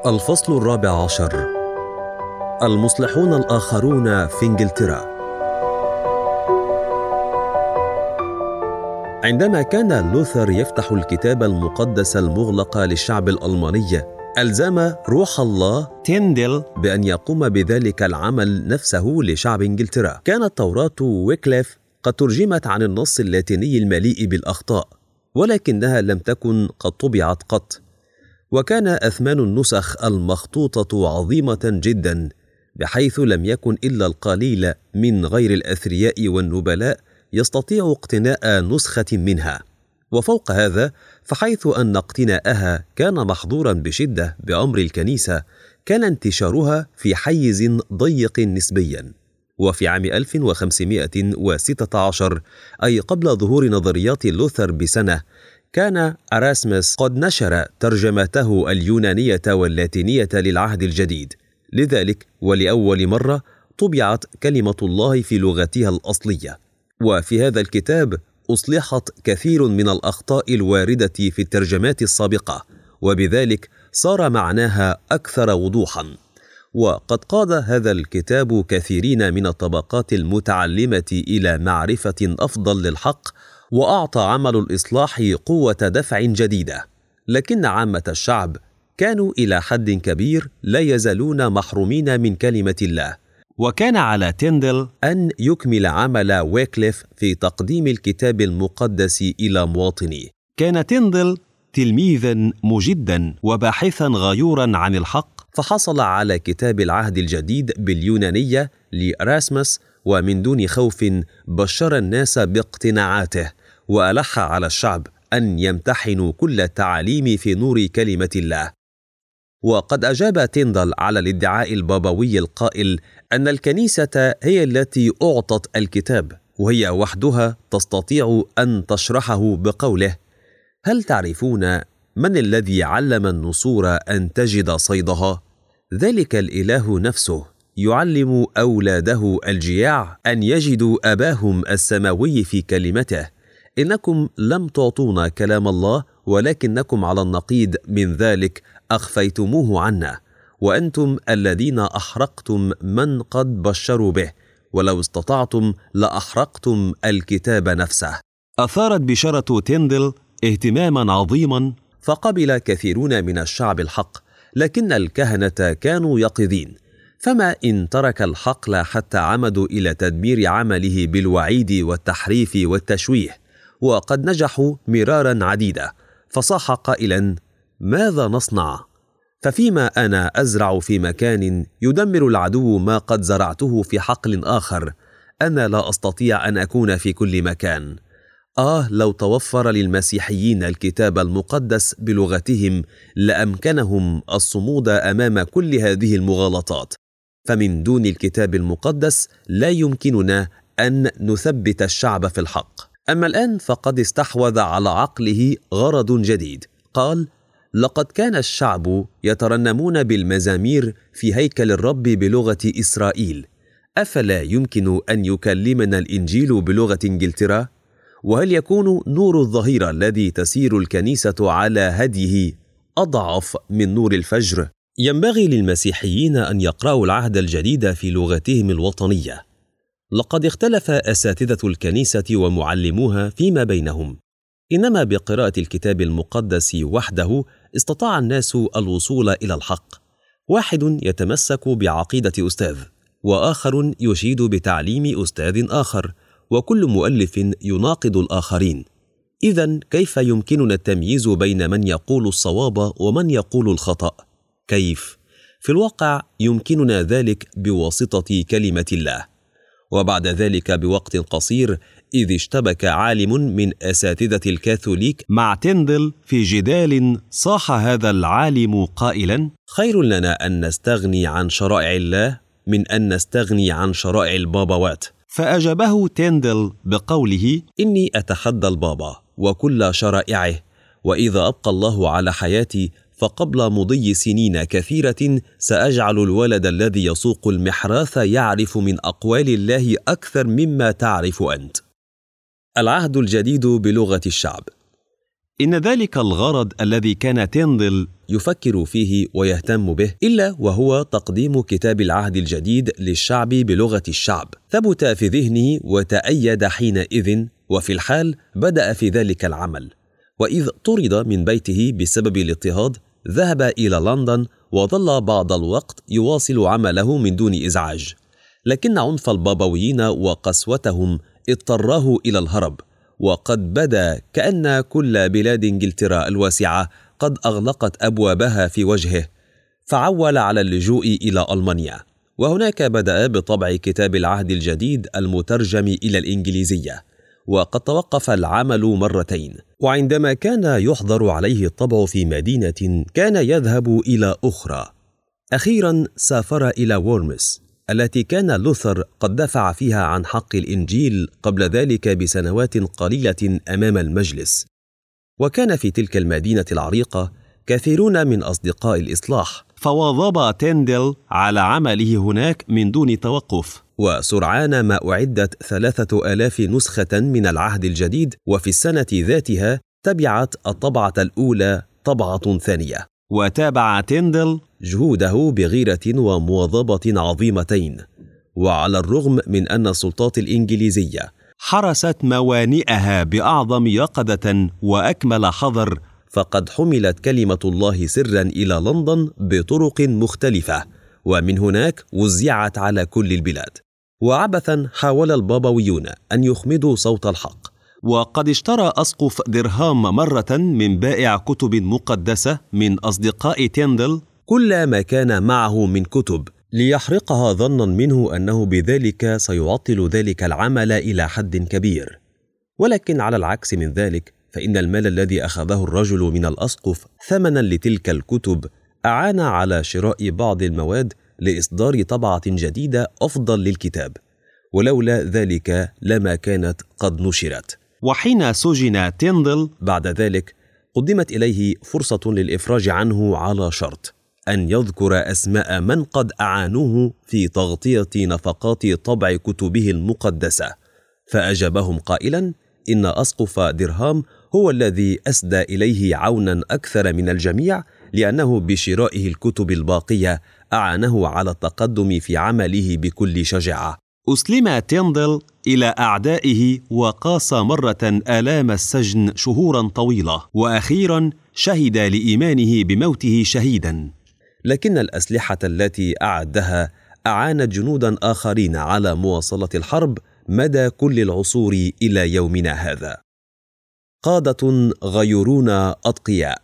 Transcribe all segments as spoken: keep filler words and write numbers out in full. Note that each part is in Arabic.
الفصل الرابع عشر: المصلحون الآخرون في إنجلترا. عندما كان لوثر يفتح الكتاب المقدس المغلق للشعب الألماني، ألزم روح الله تيندل بأن يقوم بذلك العمل نفسه لشعب إنجلترا. كانت توراة ويكليف قد ترجمت عن النص اللاتيني المليء بالأخطاء، ولكنها لم تكن قد طبعت قط، وكان أثمان النسخ المخطوطة عظيمة جدا، بحيث لم يكن إلا القليل من غير الأثرياء والنبلاء يستطيع اقتناء نسخة منها. وفوق هذا، فحيث أن اقتناءها كان محظورا بشدة بأمر الكنيسة، كان انتشارها في حيز ضيق نسبيا. وفي عام ألف وخمسمائة وستة عشر، أي قبل ظهور نظريات لوثر بسنة، كان أراسمس قد نشر ترجمته اليونانية واللاتينية للعهد الجديد. لذلك ولأول مرة طبعت كلمة الله في لغتها الأصلية. وفي هذا الكتاب أصلحت كثير من الأخطاء الواردة في الترجمات السابقة، وبذلك صار معناها أكثر وضوحا. وقد قاد هذا الكتاب كثيرين من الطبقات المتعلمة إلى معرفة أفضل للحق، وأعطى عمل الإصلاح قوة دفع جديدة. لكن عامة الشعب كانوا إلى حد كبير لا يزالون محرومين من كلمة الله، وكان على تيندل أن يكمل عمل ويكليف في تقديم الكتاب المقدس إلى مواطنيه. كان تيندل تلميذا مجدا وباحثا غيورا عن الحق، فحصل على كتاب العهد الجديد باليونانية لأراسمس، ومن دون خوف بشر الناس باقتناعاته، وألح على الشعب أن يمتحنوا كل التعاليم في نور كلمة الله. وقد أجاب تيندل على الادعاء البابوي القائل أن الكنيسة هي التي أعطت الكتاب، وهي وحدها تستطيع أن تشرحه بقوله: هل تعرفون من الذي علم النسور أن تجد صيدها؟ ذلك الإله نفسه يعلم أولاده الجياع أن يجدوا أباهم السماوي في كلمته. إنكم لم تعطونا كلام الله، ولكنكم على النقيض من ذلك أخفيتموه عنا، وأنتم الذين أحرقتم من قد بشروا به، ولو استطعتم لأحرقتم الكتاب نفسه. أثارت بشارة تيندل اهتماما عظيما، فقبل كثيرون من الشعب الحق، لكن الكهنة كانوا يقظين، فما إن ترك الحقل حتى عمدوا إلى تدمير عمله بالوعيد والتحريف والتشويه، وقد نجحوا مرارا عديدة. فصاح قائلا: ماذا نصنع؟ ففيما أنا أزرع في مكان يدمر العدو ما قد زرعته في حقل آخر، أنا لا أستطيع أن أكون في كل مكان. آه لو توفر للمسيحيين الكتاب المقدس بلغتهم لأمكنهم الصمود أمام كل هذه المغالطات، فمن دون الكتاب المقدس لا يمكننا أن نثبت الشعب في الحق. أما الآن فقد استحوذ على عقله غرض جديد. قال: لقد كان الشعب يترنمون بالمزامير في هيكل الرب بلغة إسرائيل، أفلا يمكن أن يكلمنا الإنجيل بلغة إنجلترا؟ وهل يكون نور الظهيرة الذي تسير الكنيسة على هديه أضعف من نور الفجر؟ ينبغي للمسيحيين أن يقرأوا العهد الجديد في لغتهم الوطنية. لقد اختلف أساتذة الكنيسة ومعلموها فيما بينهم، إنما بقراءة الكتاب المقدس وحده استطاع الناس الوصول إلى الحق. واحد يتمسك بعقيدة أستاذ، وآخر يشيد بتعليم أستاذ آخر، وكل مؤلف يناقض الآخرين. إذن كيف يمكننا التمييز بين من يقول الصواب ومن يقول الخطأ؟ كيف؟ في الواقع يمكننا ذلك بواسطة كلمة الله. وبعد ذلك بوقت قصير، إذ اشتبك عالم من أساتذة الكاثوليك مع تيندل في جدال، صاح هذا العالم قائلا: خير لنا أن نستغني عن شرائع الله من أن نستغني عن شرائع البابوات. فأجابه تيندل بقوله: إني أتحدى البابا وكل شرائعه، وإذا أبقى الله على حياتي فقبل مضي سنين كثيرة سأجعل الولد الذي يسوق المحراث يعرف من أقوال الله أكثر مما تعرف أنت. العهد الجديد بلغة الشعب. إن ذلك الغرض الذي كان تيندل يفكر فيه ويهتم به إلا وهو تقديم كتاب العهد الجديد للشعب بلغة الشعب ثبت في ذهنه وتأيد حينئذ، وفي الحال بدأ في ذلك العمل. وإذ طرد من بيته بسبب الاضطهاد ذهب إلى لندن وظل بعض الوقت يواصل عمله من دون إزعاج، لكن عنف البابويين وقسوتهم اضطراه إلى الهرب، وقد بدا كأن كل بلاد إنجلترا الواسعة قد أغلقت أبوابها في وجهه، فعول على اللجوء إلى ألمانيا، وهناك بدأ بطبع كتاب العهد الجديد المترجم إلى الإنجليزية، وقد توقف العمل مرتين، وعندما كان يحظر عليه الطبع في مدينة كان يذهب إلى أخرى. أخيرا سافر إلى وورمس التي كان لوثر قد دفع فيها عن حق الإنجيل قبل ذلك بسنوات قليلة أمام المجلس. وكان في تلك المدينة العريقة كثيرون من أصدقاء الإصلاح، فواظب تيندل على عمله هناك من دون توقف، وسرعان ما أعدت ثلاثة آلاف نسخة من العهد الجديد، وفي السنة ذاتها تبعت الطبعة الأولى طبعة ثانية. وتابع تيندل جهوده بغيرة ومواظبة عظيمتين، وعلى الرغم من أن السلطات الإنجليزية حرست موانئها بأعظم يقظة وأكمل حذر، فقد حملت كلمة الله سرا إلى لندن بطرق مختلفة، ومن هناك وزعت على كل البلاد. وعبثا حاول البابويون أن يخمدوا صوت الحق، وقد اشترى أسقف درهام مرة من بائع كتب مقدسة من أصدقاء تيندل كل ما كان معه من كتب ليحرقها ظنا منه أنه بذلك سيعطل ذلك العمل إلى حد كبير. ولكن على العكس من ذلك، فإن المال الذي أخذه الرجل من الأسقف ثمنا لتلك الكتب أعان على شراء بعض المواد لإصدار طبعة جديدة أفضل للكتاب، ولولا ذلك لما كانت قد نشرت. وحين سجن تيندل بعد ذلك قدمت إليه فرصة للإفراج عنه على شرط أن يذكر أسماء من قد أعانوه في تغطية نفقات طبع كتبه المقدسة، فأجابهم قائلا إن أسقف درهام هو الذي أسدى إليه عونا أكثر من الجميع، لأنه بشرائه الكتب الباقية أعانه على التقدم في عمله بكل شجاعة. أسلم تيندل إلى أعدائه وقاس مرة آلام السجن شهورا طويلة، وأخيرا شهد لإيمانه بموته شهيدا. لكن الأسلحة التي أعدها أعانت جنودا آخرين على مواصلة الحرب مدى كل العصور إلى يومنا هذا. قادة غيورون أتقياء.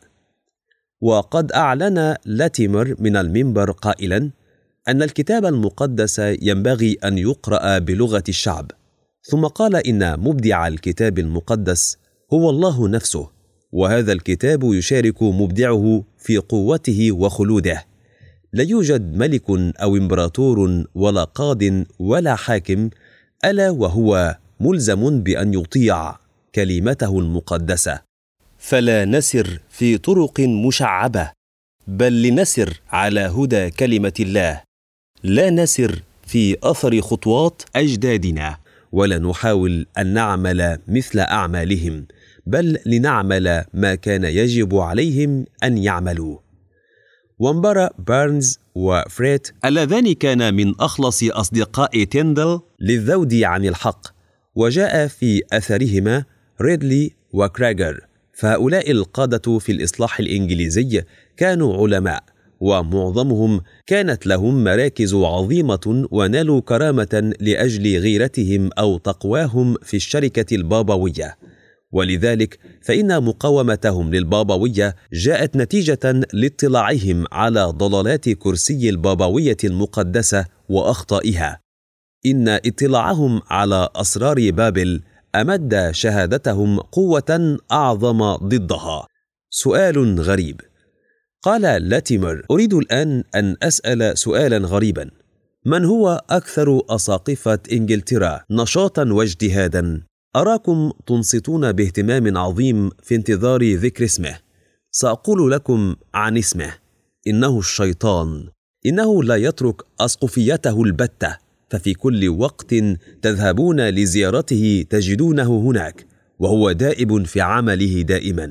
وقد أعلن لاتيمر من المنبر قائلا أن الكتاب المقدس ينبغي أن يقرأ بلغة الشعب، ثم قال إن مبدع الكتاب المقدس هو الله نفسه، وهذا الكتاب يشارك مبدعه في قوته وخلوده. لا يوجد ملك أو إمبراطور ولا قاض ولا حاكم ألا وهو ملزم بأن يطيع كلمته المقدسة، فلا نسر في طرق مشعبة، بل لنسر على هدى كلمة الله، لا نسر في أثر خطوات أجدادنا، ولا نحاول أن نعمل مثل أعمالهم، بل لنعمل ما كان يجب عليهم أن يعملوا. وانبرى بارنز وفريت اللذان كانا من أخلص أصدقاء تيندل للذود عن الحق، وجاء في أثرهما ريدلي وكراغر، فهؤلاء القادة في الإصلاح الإنجليزي كانوا علماء، ومعظمهم كانت لهم مراكز عظيمة ونالوا كرامة لأجل غيرتهم أو تقواهم في الشركة البابوية. ولذلك فإن مقاومتهم للبابوية جاءت نتيجة لاطلاعهم على ضلالات كرسي البابوية المقدسة وأخطائها. إن اطلاعهم على أسرار بابل أمد شهادتهم قوة أعظم ضدها. سؤال غريب. قال لاتيمر: أريد الآن أن أسأل سؤالا غريبا، من هو أكثر أساقفة إنجلترا نشاطا واجتهادا؟ أراكم تنصتون باهتمام عظيم في انتظار ذكر اسمه. سأقول لكم عن اسمه: إنه الشيطان. إنه لا يترك أسقفيته البتة، ففي كل وقت تذهبون لزيارته تجدونه هناك، وهو دائب في عمله دائما،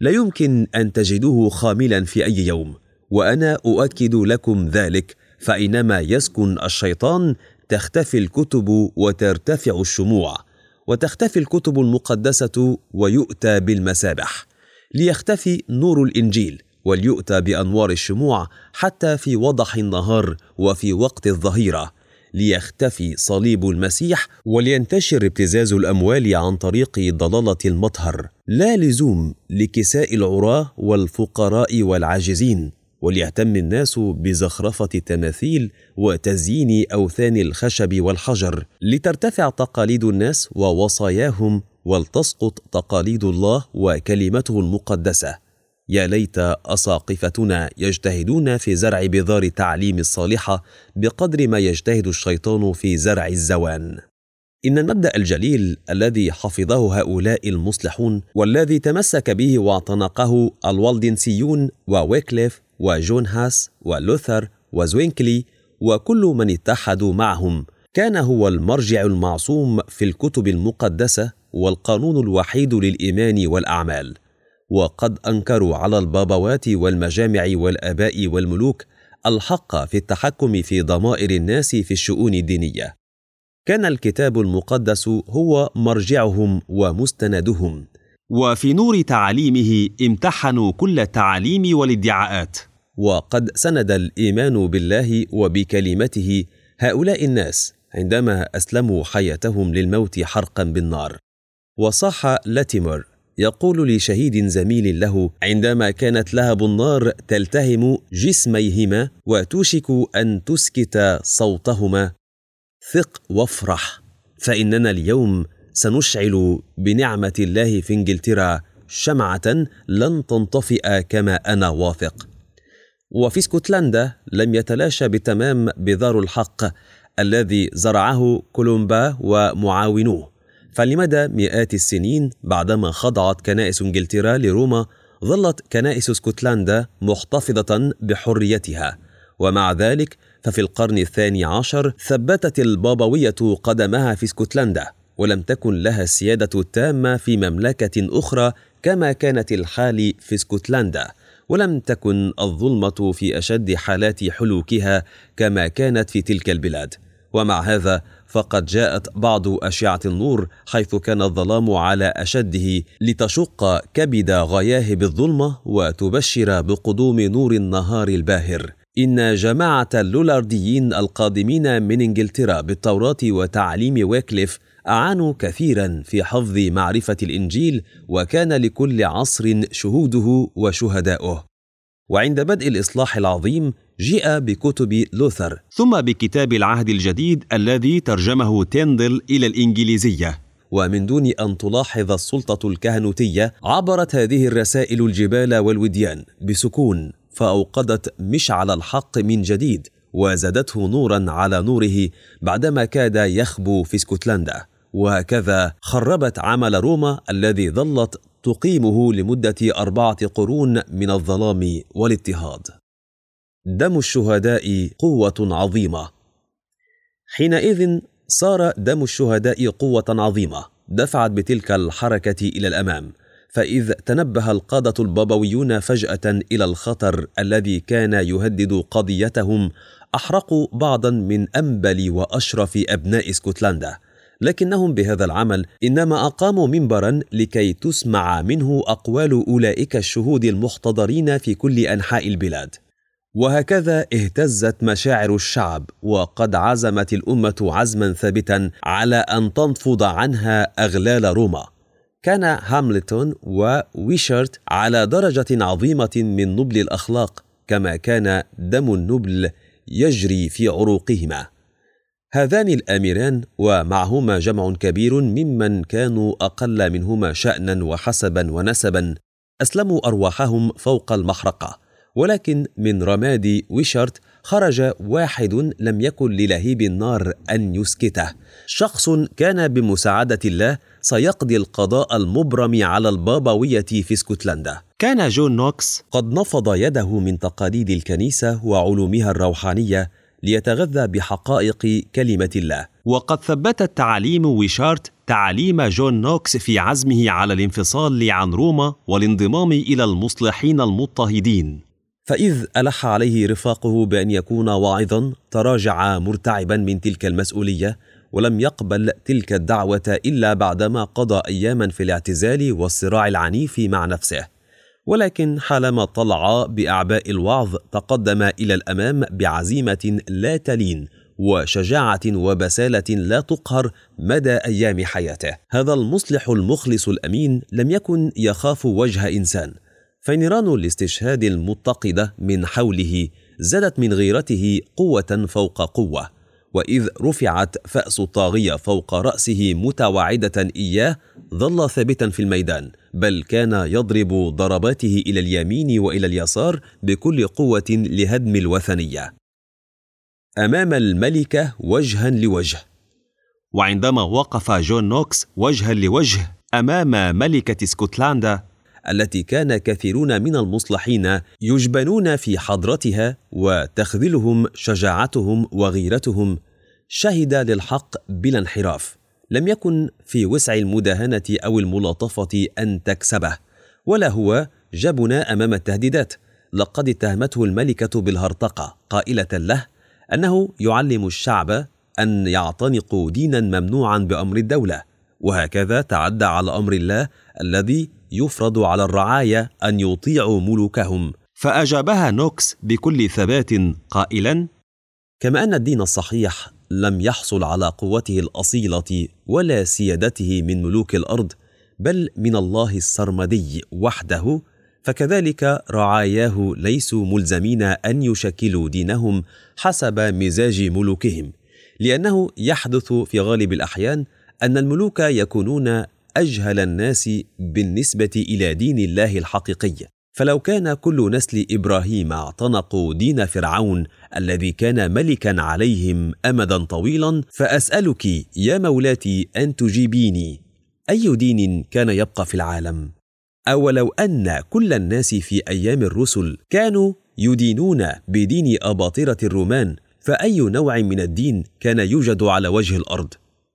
لا يمكن أن تجدوه خاملا في أي يوم، وأنا أؤكد لكم ذلك، فأينما يسكن الشيطان تختفي الكتب وترتفع الشموع، وتختفي الكتب المقدسة ويؤتى بالمسابح، ليختفي نور الإنجيل وليؤتى بأنوار الشموع حتى في وضح النهار وفي وقت الظهيرة، ليختفي صليب المسيح ولينتشر ابتزاز الأموال عن طريق ضلالة المطهر، لا لزوم لكساء العراة والفقراء والعاجزين، وليهتم الناس بزخرفة التماثيل وتزيين أوثان الخشب والحجر، لترتفع تقاليد الناس ووصاياهم ولتسقط تقاليد الله وكلمته المقدسة. يا ليت أساقفتنا يجتهدون في زرع بذار التعليم الصالحة بقدر ما يجتهد الشيطان في زرع الزوان. إن المبدأ الجليل الذي حفظه هؤلاء المصلحون والذي تمسك به واعتنقه الوالدنسيون وويكليف وجون هاس ولوثر وزوينكلي وكل من اتحدوا معهم كان هو المرجع المعصوم في الكتب المقدسة والقانون الوحيد للإيمان والأعمال. وقد أنكروا على البابوات والمجامع والآباء والملوك الحق في التحكم في ضمائر الناس في الشؤون الدينية. كان الكتاب المقدس هو مرجعهم ومستندهم، وفي نور تعاليمه امتحنوا كل التعاليم والادعاءات. وقد سند الإيمان بالله وبكلمته هؤلاء الناس عندما أسلموا حياتهم للموت حرقا بالنار. وصح لاتيمر يقول لشهيد زميل له عندما كانت لهب النار تلتهم جسميهما وتوشك أن تسكت صوتهما: ثق وافرح، فإننا اليوم سنشعل بنعمة الله في إنجلترا شمعة لن تنطفئ كما أنا واثق. وفي اسكتلندا لم يتلاشى بالتمام بذار الحق الذي زرعه كولومبا ومعاونوه، فلمدى مئات السنين بعدما خضعت كنائس إنجلترا لروما ظلت كنائس اسكتلندا محتفظة بحريتها. ومع ذلك ففي القرن الثاني عشر ثبتت البابوية قدمها في اسكتلندا، ولم تكن لها السيادة التامة في مملكة أخرى كما كانت الحال في اسكتلندا، ولم تكن الظلمة في أشد حالات حلوكها كما كانت في تلك البلاد. ومع هذا فقد جاءت بعض أشعة النور حيث كان الظلام على أشده لتشق كبد غياهب الظلمة وتبشر بقدوم نور النهار الباهر. إن جماعة اللولارديين القادمين من إنجلترا بالتوراة وتعليم ويكليف أعانوا كثيرا في حفظ معرفة الإنجيل، وكان لكل عصر شهوده وشهداؤه. وعند بدء الإصلاح العظيم جاء بكتب لوثر، ثم بكتاب العهد الجديد الذي ترجمه تيندل إلى الإنجليزية. ومن دون أن تلاحظ السلطة الكهنوتية عبرت هذه الرسائل الجبال والوديان بسكون، فأوقدت مشعل الحق من جديد وزادته نورا على نوره بعدما كاد يخبو في اسكتلندا. وهكذا خربت عمل روما الذي ظلت تقيمه لمدة أربعة قرون من الظلام والاضطهاد. دم الشهداء قوة عظيمة. حينئذ صار دم الشهداء قوة عظيمة دفعت بتلك الحركة إلى الأمام، فإذ تنبه القادة البابويون فجأة إلى الخطر الذي كان يهدد قضيتهم أحرقوا بعضا من أنبل وأشرف أبناء اسكتلندا، لكنهم بهذا العمل إنما أقاموا منبرا لكي تسمع منه أقوال أولئك الشهود المحتضرين في كل أنحاء البلاد. وهكذا اهتزت مشاعر الشعب، وقد عزمت الأمة عزما ثابتا على أن تنفض عنها أغلال روما. كان هاملتون وويشارت على درجة عظيمة من نبل الأخلاق، كما كان دم النبل يجري في عروقهما. هذان الآمران ومعهما جمع كبير ممن كانوا أقل منهما شأنا وحسبا ونسبا أسلموا أرواحهم فوق المحرقة، ولكن من رماد ويشارت خرج واحد لم يكن للهيب النار أن يسكته، شخص كان بمساعدة الله سيقضي القضاء المبرم على البابوية في اسكتلندا. كان جون نوكس قد نفض يده من تقاليد الكنيسة وعلومها الروحانية ليتغذى بحقائق كلمة الله، وقد ثبتت تعاليم ويشارت تعليم جون نوكس في عزمه على الانفصال عن روما والانضمام إلى المصلحين المضطهدين. فإذ ألح عليه رفاقه بأن يكون واعظا، تراجع مرتعبا من تلك المسؤولية، ولم يقبل تلك الدعوة إلا بعدما قضى أياما في الاعتزال والصراع العنيف مع نفسه. ولكن حالما طلع بأعباء الوعظ تقدم إلى الأمام بعزيمة لا تلين وشجاعة وبسالة لا تقهر مدى أيام حياته. هذا المصلح المخلص الأمين لم يكن يخاف وجه إنسان، فنيران الاستشهاد المتقدة من حوله زادت من غيرته قوة فوق قوة، وإذ رفعت فأس الطاغية فوق رأسه متوعدة إياه ظل ثابتا في الميدان، بل كان يضرب ضرباته إلى اليمين وإلى اليسار بكل قوة لهدم الوثنية. أمام الملكة وجها لوجه. وعندما وقف جون نوكس وجها لوجه أمام ملكة اسكتلندا التي كان كثيرون من المصلحين يجبنون في حضرتها وتخذلهم شجاعتهم وغيرتهم، شهد للحق بلا انحراف. لم يكن في وسع المداهنة أو الملاطفة أن تكسبه، ولا هو جبن أمام التهديدات. لقد اتهمته الملكة بالهرطقة، قائلة له أنه يعلم الشعب أن يعتنقوا دينا ممنوعا بأمر الدولة، وهكذا تعدى على أمر الله الذي يفرض على الرعاية أن يطيعوا ملوكهم. فأجابها نوكس بكل ثبات قائلا: كما أن الدين الصحيح لم يحصل على قوته الأصيلة ولا سيادته من ملوك الأرض، بل من الله السرمدي وحده، فكذلك رعاياه ليسوا ملزمين أن يشكلوا دينهم حسب مزاج ملوكهم، لأنه يحدث في غالب الأحيان أن الملوك يكونون أجهل الناس بالنسبة إلى دين الله الحقيقي. فلو كان كل نسل إبراهيم اعتنقوا دين فرعون الذي كان ملكا عليهم أمدا طويلا، فأسألك يا مولاتي أن تجيبيني، أي دين كان يبقى في العالم؟ أولو أن كل الناس في أيام الرسل كانوا يدينون بدين أباطرة الرومان، فأي نوع من الدين كان يوجد على وجه الأرض؟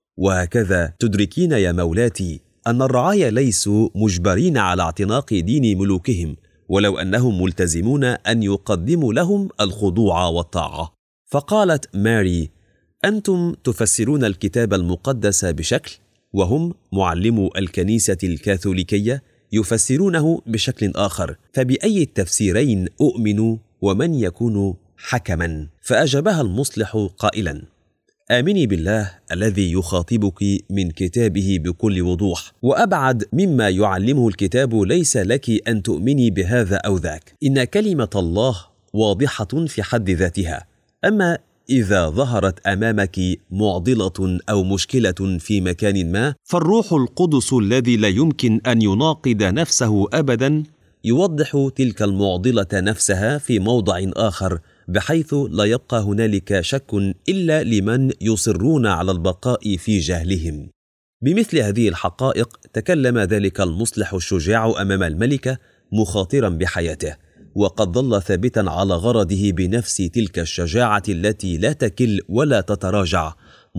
وهكذا تدركين يا مولاتي أن الرعايا ليسوا مجبرين على اعتناق دين ملوكهم، ولو أنهم ملتزمون أن يقدموا لهم الخضوع والطاعة. فقالت ماري: أنتم تفسرون الكتاب المقدس بشكل، وهم معلمو الكنيسة الكاثوليكية يفسرونه بشكل آخر، فبأي التفسيرين أؤمن ومن يكون حكما؟ فأجابها المصلح قائلا: آمني بالله الذي يخاطبك من كتابه بكل وضوح، وأبعد مما يعلمه الكتاب ليس لك أن تؤمني بهذا أو ذاك، إن كلمة الله واضحة في حد ذاتها. أما إذا ظهرت أمامك معضلة أو مشكلة في مكان ما، فالروح القدس الذي لا يمكن أن يناقض نفسه أبدا يوضح تلك المعضلة نفسها في موضع آخر، بحيث لا يبقى هنالك شك إلا لمن يصرون على البقاء في جهلهم. بمثل هذه الحقائق تكلم ذلك المصلح الشجاع أمام الملكة مخاطرا بحياته، وقد ظل ثابتا على غرضه بنفس تلك الشجاعة التي لا تكل ولا تتراجع،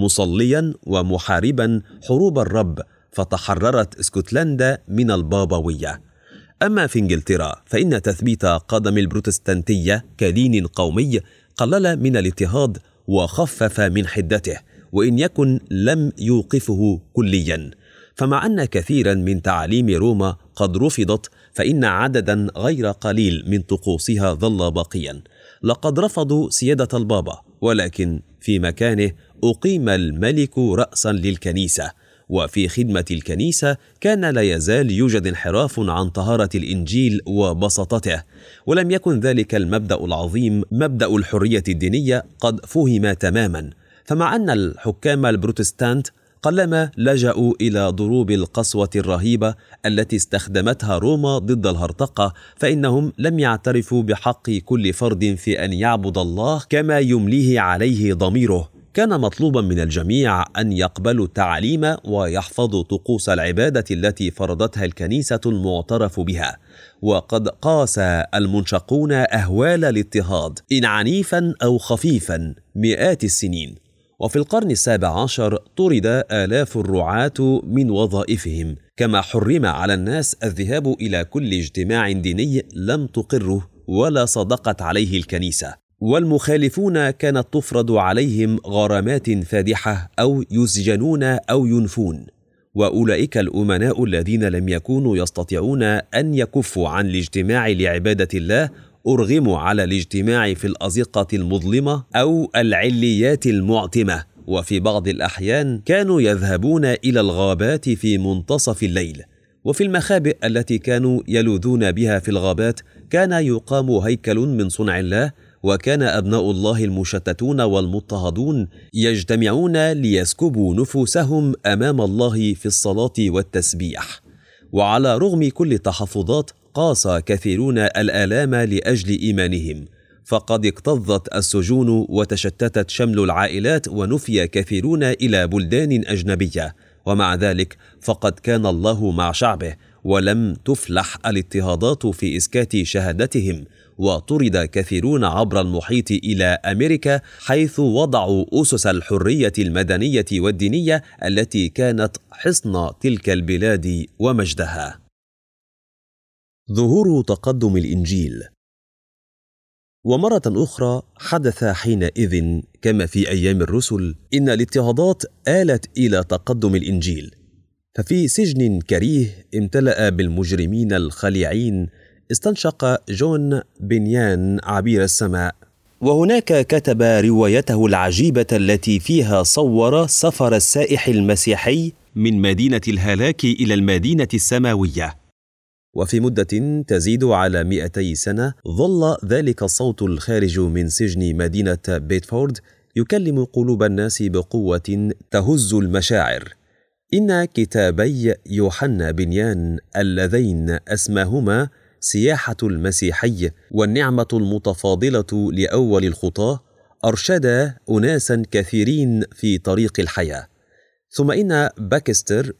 مصليا ومحاربا حروب الرب، فتحررت اسكتلندا من البابوية. أما في إنجلترا فإن تثبيت قدم البروتستانتية كدين قومي قلل من الاضطهاد وخفف من حدته، وإن يكن لم يوقفه كليا. فمع أن كثيرا من تعاليم روما قد رفضت، فإن عددا غير قليل من طقوسها ظل باقيا. لقد رفضوا سيادة البابا، ولكن في مكانه أقيم الملك رأسا للكنيسة، وفي خدمة الكنيسة كان لا يزال يوجد انحراف عن طهارة الإنجيل وبساطته، ولم يكن ذلك المبدأ العظيم مبدأ الحرية الدينية قد فهم تماما. فمع أن الحكام البروتستانت قلما لجأوا إلى ضروب القسوة الرهيبة التي استخدمتها روما ضد الهرطقة، فإنهم لم يعترفوا بحق كل فرد في أن يعبد الله كما يمليه عليه ضميره. كان مطلوبا من الجميع أن يقبلوا التعليم ويحفظوا طقوس العبادة التي فرضتها الكنيسة المعترف بها. وقد قاس المنشقون أهوال الاضطهاد إن عنيفا أو خفيفا مئات السنين، وفي القرن السابع عشر طرد آلاف الرعاة من وظائفهم، كما حرم على الناس الذهاب إلى كل اجتماع ديني لم تقره ولا صدقت عليه الكنيسة، والمخالفون كانت تفرض عليهم غرامات فادحة أو يسجنون أو ينفون. وأولئك الأمناء الذين لم يكونوا يستطيعون أن يكفوا عن الاجتماع لعبادة الله أرغموا على الاجتماع في الأزقة المظلمة أو العليات المعتمة، وفي بعض الأحيان كانوا يذهبون إلى الغابات في منتصف الليل. وفي المخابئ التي كانوا يلوذون بها في الغابات كان يقام هيكل من صنع الله، وكان أبناء الله المشتتون والمضطهدون يجتمعون ليسكبوا نفوسهم أمام الله في الصلاة والتسبيح. وعلى رغم كل التحفظات قاس كثيرون الآلام لأجل إيمانهم، فقد اكتظت السجون وتشتتت شمل العائلات ونفي كثيرون إلى بلدان أجنبية، ومع ذلك فقد كان الله مع شعبه ولم تفلح الاضطهادات في إسكات شهادتهم، وطرد كثيرون عبر المحيط إلى أمريكا، حيث وضعوا أسس الحرية المدنية والدينية التي كانت حصن تلك البلاد ومجدها. ظهور تقدم الإنجيل. ومرة أخرى حدث حينئذ كما في أيام الرسل إن الاضطهادات آلت إلى تقدم الإنجيل، ففي سجن كريه امتلأ بالمجرمين الخليعين استنشق جون بنيان عبير السماء، وهناك كتب روايته العجيبة التي فيها صور سفر السائح المسيحي من مدينة الهلاك إلى المدينة السماوية. وفي مدة تزيد على مئتي سنة ظل ذلك الصوت الخارج من سجن مدينة بيتفورد يكلم قلوب الناس بقوة تهز المشاعر. إن كتابي يوحنا بنيان اللذين أسماهما سياحة المسيحي والنعمة المتفاضلة لأول الخطاة أرشدا أناسا كثيرين في طريق الحياة. ثم إن باكستر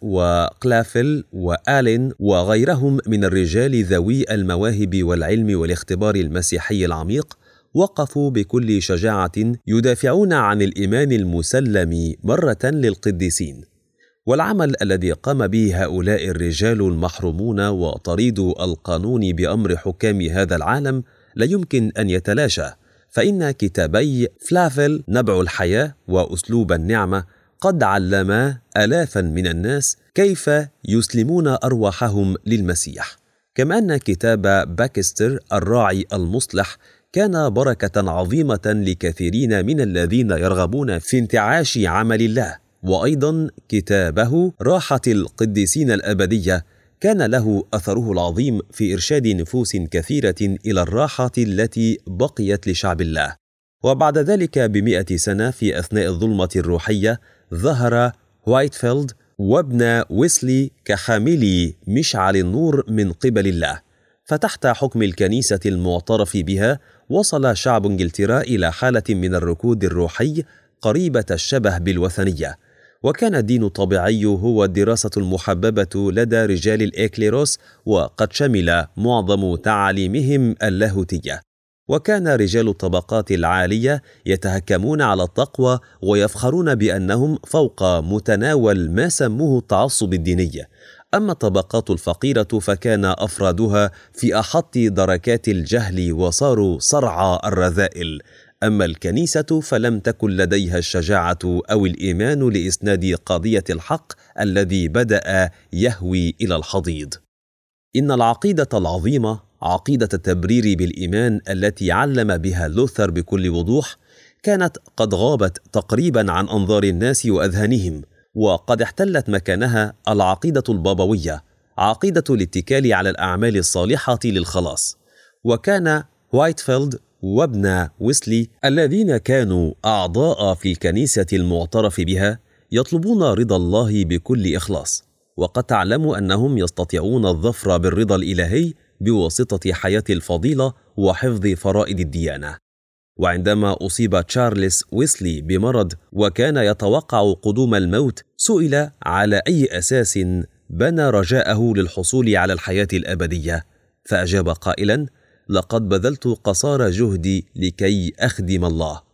وكلافل وآلين وغيرهم من الرجال ذوي المواهب والعلم والاختبار المسيحي العميق وقفوا بكل شجاعة يدافعون عن الإيمان المسلم مرة للقديسين. والعمل الذي قام به هؤلاء الرجال المحرومون وطريدوا القانون بأمر حكام هذا العالم لا يمكن أن يتلاشى، فإن كتابي فلافل نبع الحياة وأسلوب النعمة قد علما آلافا من الناس كيف يسلمون أرواحهم للمسيح، كما أن كتاب باكستر الراعي المصلح كان بركة عظيمة لكثيرين من الذين يرغبون في انتعاش عمل الله. وأيضا كتابه راحة القديسين الأبدية كان له أثره العظيم في إرشاد نفوس كثيرة إلى الراحة التي بقيت لشعب الله. وبعد ذلك بمئة سنة في أثناء الظلمة الروحية ظهر وايتفيلد وابن ويسلي كحاملي مشعل النور من قبل الله، فتحت حكم الكنيسة المعترف بها وصل شعب إنجلترا إلى حالة من الركود الروحي قريبة الشبه بالوثنية. وكان الدين الطبيعي هو الدراسة المحببة لدى رجال الإكليروس، وقد شمل معظم تعاليمهم اللاهوتية. وكان رجال الطبقات العالية يتهكمون على التقوى ويفخرون بأنهم فوق متناول ما سموه التعصب الديني، أما الطبقات الفقيرة فكان أفرادها في أحط دركات الجهل وصاروا صرعى الرذائل. أما الكنيسة فلم تكن لديها الشجاعة أو الإيمان لإسناد قضية الحق الذي بدأ يهوي إلى الحضيض. إن العقيدة العظيمة عقيدة التبرير بالإيمان التي علم بها لوثر بكل وضوح كانت قد غابت تقريبا عن أنظار الناس وأذهانهم، وقد احتلت مكانها العقيدة البابوية، عقيدة الاتكال على الأعمال الصالحة للخلاص. وكان وايتفيلد وابن ويسلي الذين كانوا أعضاء في الكنيسة المعترف بها يطلبون رضا الله بكل إخلاص، وقد تعلموا أنهم يستطيعون الظفر بالرضا الإلهي بواسطة حياة الفضيلة وحفظ فرائض الديانة. وعندما أصيب تشارلز ويسلي بمرض وكان يتوقع قدوم الموت، سئل على أي أساس بنى رجاءه للحصول على الحياة الأبدية، فأجاب قائلا: لقد بذلت قصارى جهدي لكي أخدم الله.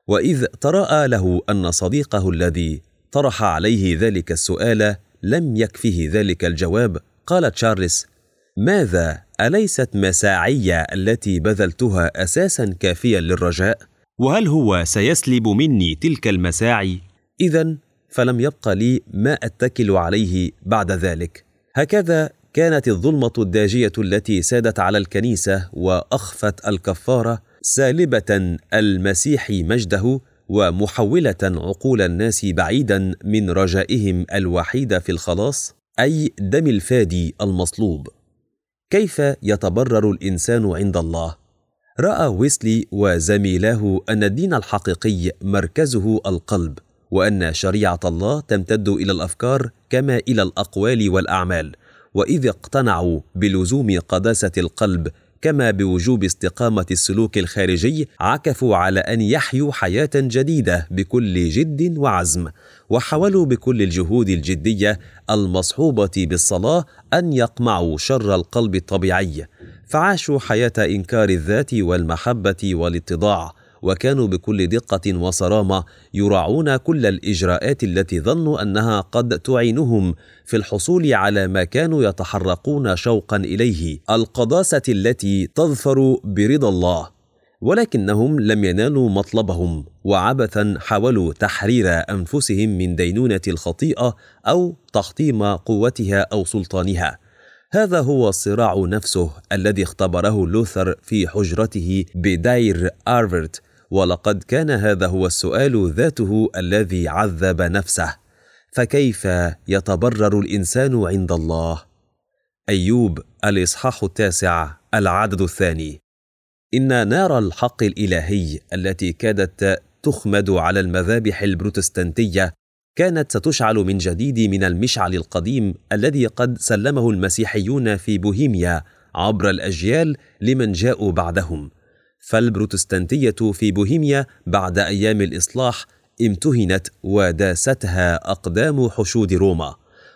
وإذ تراءى له أن صديقه الذي طرح عليه ذلك السؤال لم يكفه ذلك الجواب، قال تشارلز: ماذا؟ أليست مساعي التي بذلتها أساساً كافياً للرجاء؟ وهل هو سيسلب مني تلك المساعي؟ إذن فلم يبق لي ما أتكل عليه بعد ذلك. هكذا كانت الظلمة الداجية التي سادت على الكنيسة وأخفت الكفارة سالبة المسيح مجده ومحولة عقول الناس بعيدا من رجائهم الوحيد في الخلاص، أي دم الفادي المصلوب. كيف يتبرر الإنسان عند الله؟ رأى ويسلي وزميلاه أن الدين الحقيقي مركزه القلب، وأن شريعة الله تمتد إلى الأفكار كما إلى الأقوال والأعمال، وإذ اقتنعوا بلزوم قداسة القلب كما بوجوب استقامة السلوك الخارجي، عكفوا على أن يحيوا حياة جديدة بكل جد وعزم، وحاولوا بكل الجهود الجدية المصحوبة بالصلاة أن يقمعوا شر القلب الطبيعي، فعاشوا حياة إنكار الذات والمحبة والاتضاع، وكانوا بكل دقة وصرامة يراعون كل الإجراءات التي ظنوا أنها قد تعينهم في الحصول على ما كانوا يتحرقون شوقا إليه، القداسة التي تظفر برضا الله. ولكنهم لم ينالوا مطلبهم، وعبثا حاولوا تحرير أنفسهم من دينونة الخطيئة أو تحطيم قوتها أو سلطانها. هذا هو الصراع نفسه الذي اختبره لوثر في حجرته بدير آرفرت، ولقد كان هذا هو السؤال ذاته الذي عذب نفسه: فكيف يتبرر الإنسان عند الله؟ أيوب الإصحاح التاسع العدد الثاني. إن نار الحق الإلهي التي كادت تخمد على المذابح البروتستانتية كانت ستشعل من جديد من المشعل القديم الذي قد سلمه المسيحيون في بوهيميا عبر الأجيال لمن جاءوا بعدهم. فالبروتستانتية في بوهيميا بعد أيام الإصلاح امتهنت وداستها أقدام حشود روما،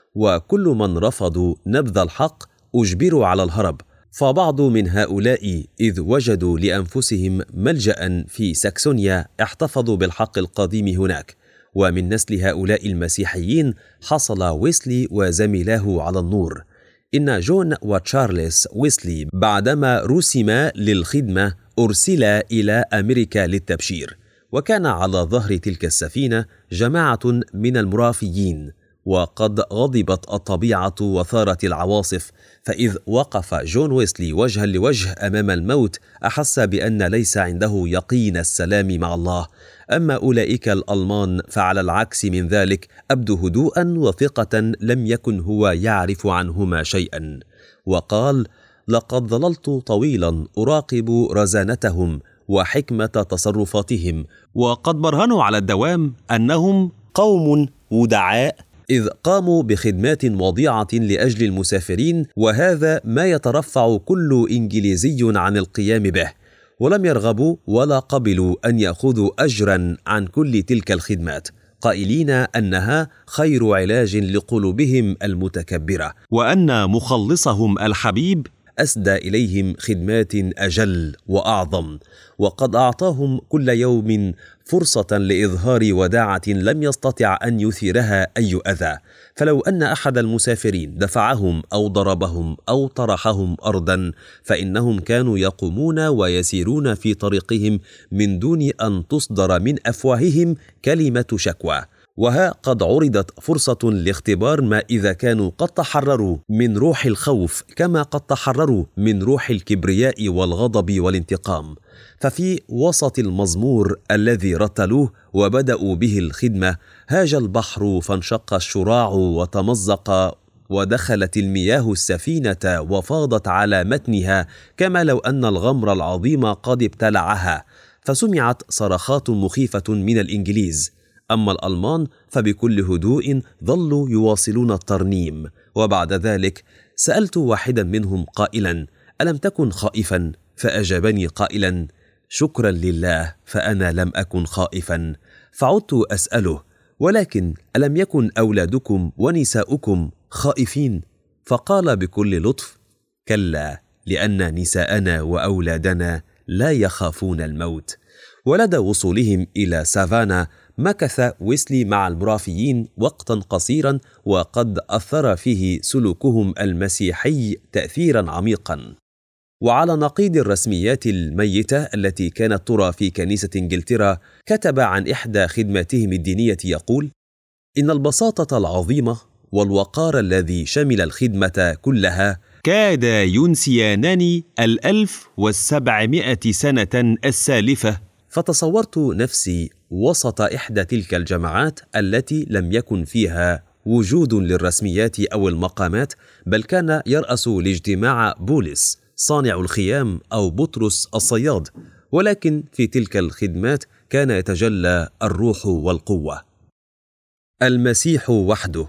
وكل من رفضوا نبذ الحق أجبروا على الهرب. فبعض من هؤلاء إذ وجدوا لأنفسهم ملجأ في ساكسونيا احتفظوا بالحق القديم هناك، ومن نسل هؤلاء المسيحيين حصل ويسلي وزميلاه على النور. إن جون وتشارلز ويسلي بعدما رسما للخدمة أرسلا إلى أمريكا للتبشير، وكان على ظهر تلك السفينة جماعة من المرافيين، وقد غضبت الطبيعة وثارت العواصف، فإذ وقف جون ويسلي وجها لوجه أمام الموت أحس بأن ليس عنده يقين السلام مع الله. أما أولئك الألمان فعلى العكس من ذلك أبدوا هدوءا وثقة لم يكن هو يعرف عنهما شيئا، وقال: لقد ظللت طويلا أراقب رزانتهم وحكمة تصرفاتهم، وقد برهنوا على الدوام أنهم قوم ودعاء، إذ قاموا بخدمات وضيعة لأجل المسافرين، وهذا ما يترفع كل إنجليزي عن القيام به، ولم يرغبوا ولا قبلوا أن يأخذوا أجرا عن كل تلك الخدمات، قائلين أنها خير علاج لقلوبهم المتكبرة، وأن مخلصهم الحبيب أسدى إليهم خدمات أجل وأعظم، وقد أعطاهم كل يوم فرصة لإظهار وداعة لم يستطع أن يثيرها أي أذى. فلو أن أحد المسافرين دفعهم أو ضربهم أو طرحهم أرضا فإنهم كانوا يقومون ويسيرون في طريقهم من دون أن تصدر من أفواههم كلمة شكوى. وها قد عرضت فرصة لاختبار ما إذا كانوا قد تحرروا من روح الخوف كما قد تحرروا من روح الكبرياء والغضب والانتقام. ففي وسط المزمور الذي رتلوه وبدأوا به الخدمة هاج البحر فانشق الشراع وتمزق، ودخلت المياه السفينة وفاضت على متنها كما لو أن الغمر العظيم قد ابتلعها، فسمعت صرخات مخيفة من الإنجليز. أما الألمان فبكل هدوء ظلوا يواصلون الترنيم. وبعد ذلك سألت واحدا منهم قائلا: ألم تكن خائفا؟ فأجابني قائلا: شكرا لله فأنا لم أكن خائفا. فعدت أسأله: ولكن ألم يكن أولادكم ونساؤكم خائفين؟ فقال بكل لطف: كلا، لأن نساءنا وأولادنا لا يخافون الموت. ولدى وصولهم إلى سافانا مكث ويسلي مع المرافيين وقتا قصيرا، وقد أثر فيه سلوكهم المسيحي تأثيرا عميقا. وعلى نقيض الرسميات الميتة التي كانت ترى في كنيسة إنجلترا، كتب عن إحدى خدماتهم الدينية يقول: إن البساطة العظيمة والوقار الذي شمل الخدمة كلها كادا ينسيانني الألف والسبعمائة سنة السالفة. فتصورت نفسي وسط إحدى تلك الجماعات التي لم يكن فيها وجود للرسميات أو المقامات، بل كان يرأس الاجتماع بولس صانع الخيام أو بطرس الصياد، ولكن في تلك الخدمات كان يتجلى الروح والقوة. المسيح وحده.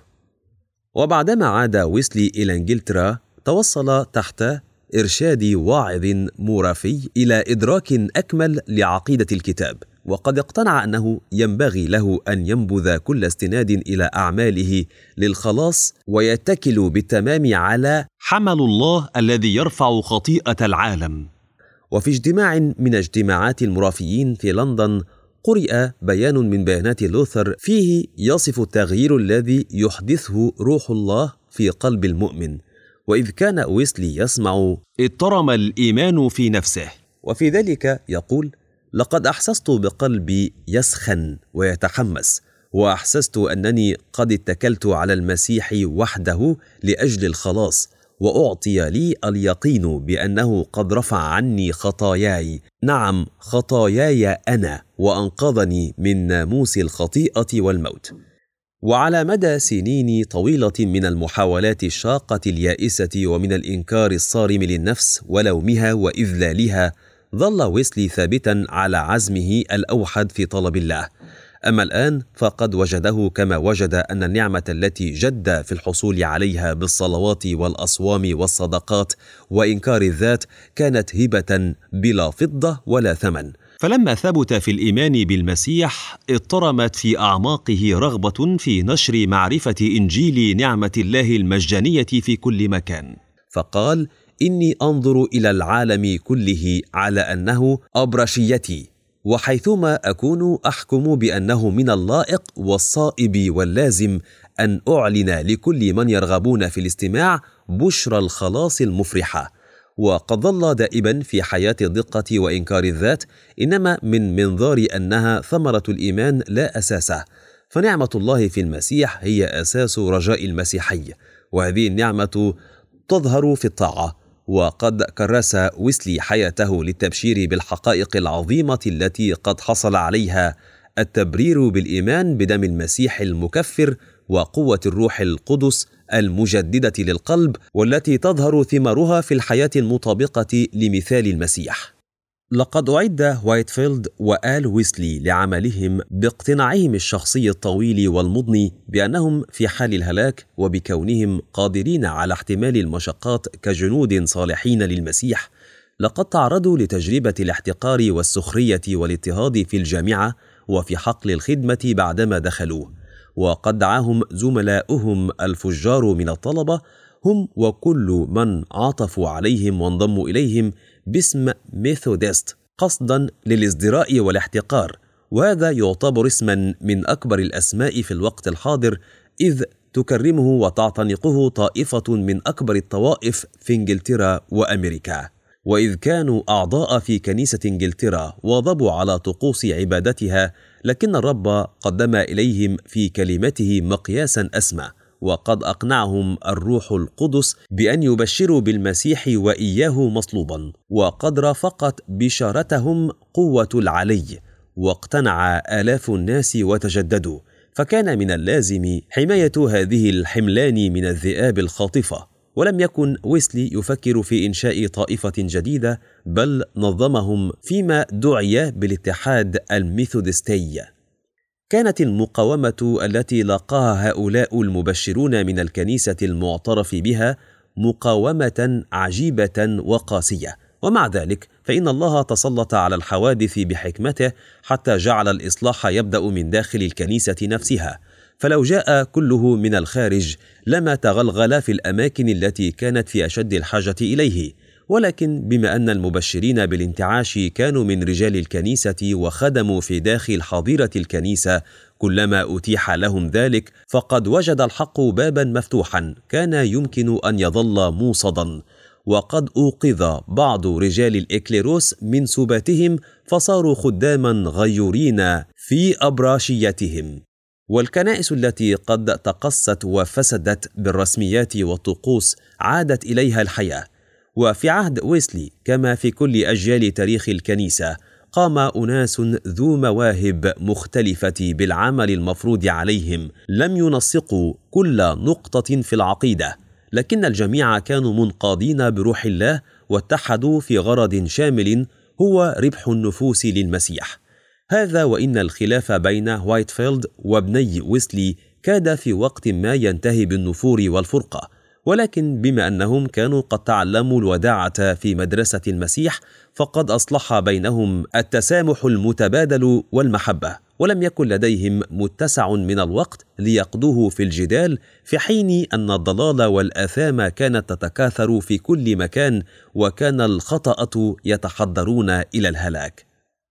وبعدما عاد ويسلي إلى إنجلترا، توصل تحت إرشاد واعظ مرافي إلى إدراك أكمل لعقيدة الكتاب، وقد اقتنع أنه ينبغي له أن ينبذ كل استناد إلى أعماله للخلاص، ويتكل بالتمام على حمل الله الذي يرفع خطيئة العالم. وفي اجتماع من اجتماعات المرافيين في لندن، قرئ بيان من بيانات لوثر فيه يصف التغيير الذي يحدثه روح الله في قلب المؤمن. وإذ كان ويسلي يسمع، اضطرم الإيمان في نفسه، وفي ذلك يقول: لقد أحسست بقلبي يسخن ويتحمس، وأحسست أنني قد اتكلت على المسيح وحده لأجل الخلاص، وأعطي لي اليقين بأنه قد رفع عني خطاياي، نعم خطاياي أنا، وأنقذني من ناموس الخطيئة والموت. وعلى مدى سنين طويلة من المحاولات الشاقة اليائسة ومن الإنكار الصارم للنفس ولومها وإذلالها، ظل ويسلي ثابتا على عزمه الأوحد في طلب الله. أما الآن فقد وجده كما وجد أن النعمة التي جد في الحصول عليها بالصلوات والأصوام والصدقات وإنكار الذات كانت هبة بلا فضة ولا ثمن. فلما ثبت في الإيمان بالمسيح، اضطرمت في أعماقه رغبة في نشر معرفة إنجيل نعمة الله المجانية في كل مكان، فقال: إني أنظر إلى العالم كله على أنه أبرشيتي، وحيثما أكون أحكم بأنه من اللائق والصائب واللازم أن أعلن لكل من يرغبون في الاستماع بشرى الخلاص المفرحة. وقد ظل دائما في حياة الدقة وإنكار الذات، إنما من منظار أنها ثمرة الإيمان لا أساسه، فنعمة الله في المسيح هي أساس رجاء المسيحي، وهذه النعمة تظهر في الطاعة. وقد كرس ويسلي حياته للتبشير بالحقائق العظيمة التي قد حصل عليها: التبرير بالإيمان بدم المسيح المكفر، وقوة الروح القدس المجددة للقلب، والتي تظهر ثمارها في الحياة المطابقة لمثال المسيح. لقد أعد وايتفيلد وآل ويسلي لعملهم باقتناعهم الشخصي الطويل والمضني بأنهم في حال الهلاك، وبكونهم قادرين على احتمال المشقات كجنود صالحين للمسيح. لقد تعرضوا لتجربة الاحتقار والسخرية والاضطهاد في الجامعة وفي حقل الخدمة بعدما دخلوه، وقد دعاهم زملاؤهم الفجار من الطلبة، هم وكل من عاطفوا عليهم وانضموا إليهم، باسم ميثودست قصدا للازدراء والاحتقار. وهذا يعتبر اسما من أكبر الأسماء في الوقت الحاضر، إذ تكرمه وتعتنقه طائفة من أكبر الطوائف في إنجلترا وأمريكا. وإذ كانوا أعضاء في كنيسة إنجلترا واظبوا على طقوس عبادتها، لكن الرب قدم إليهم في كلمته مقياسا أسمى، وقد أقنعهم الروح القدس بأن يبشروا بالمسيح وإياه مصلوبا، وقد رافقت بشارتهم قوة العلي، واقتنع آلاف الناس وتجددوا. فكان من اللازم حماية هذه الحملان من الذئاب الخاطفة، ولم يكن ويسلي يفكر في إنشاء طائفة جديدة، بل نظمهم فيما دعي بالاتحاد الميثودستي. كانت المقاومة التي لاقاها هؤلاء المبشرون من الكنيسة المعترف بها مقاومة عجيبة وقاسية، ومع ذلك فإن الله تسلط على الحوادث بحكمته حتى جعل الإصلاح يبدأ من داخل الكنيسة نفسها. فلو جاء كله من الخارج لما تغلغل في الأماكن التي كانت في أشد الحاجة إليه، ولكن بما أن المبشرين بالانتعاش كانوا من رجال الكنيسة وخدموا في داخل حظيرة الكنيسة كلما أتيح لهم ذلك، فقد وجد الحق بابا مفتوحا كان يمكن أن يظل موصدا. وقد أوقظ بعض رجال الإكليروس من سباتهم فصاروا خداما غيورين في أبراشيتهم. والكنائس التي قد تقصت وفسدت بالرسميات والطقوس عادت إليها الحياة. وفي عهد ويسلي كما في كل أجيال تاريخ الكنيسة قام أناس ذو مواهب مختلفة بالعمل المفروض عليهم، لم ينسقوا كل نقطة في العقيدة، لكن الجميع كانوا منقادين بروح الله واتحدوا في غرض شامل هو ربح النفوس للمسيح. هذا وإن الخلاف بين وايتفيلد وابني ويسلي كاد في وقت ما ينتهي بالنفور والفرقة، ولكن بما أنهم كانوا قد تعلموا الوداعة في مدرسة المسيح فقد أصلح بينهم التسامح المتبادل والمحبة، ولم يكن لديهم متسع من الوقت ليقضوه في الجدال، في حين أن الضلال والآثام كانت تتكاثر في كل مكان وكان الخطأة يتحضرون إلى الهلاك.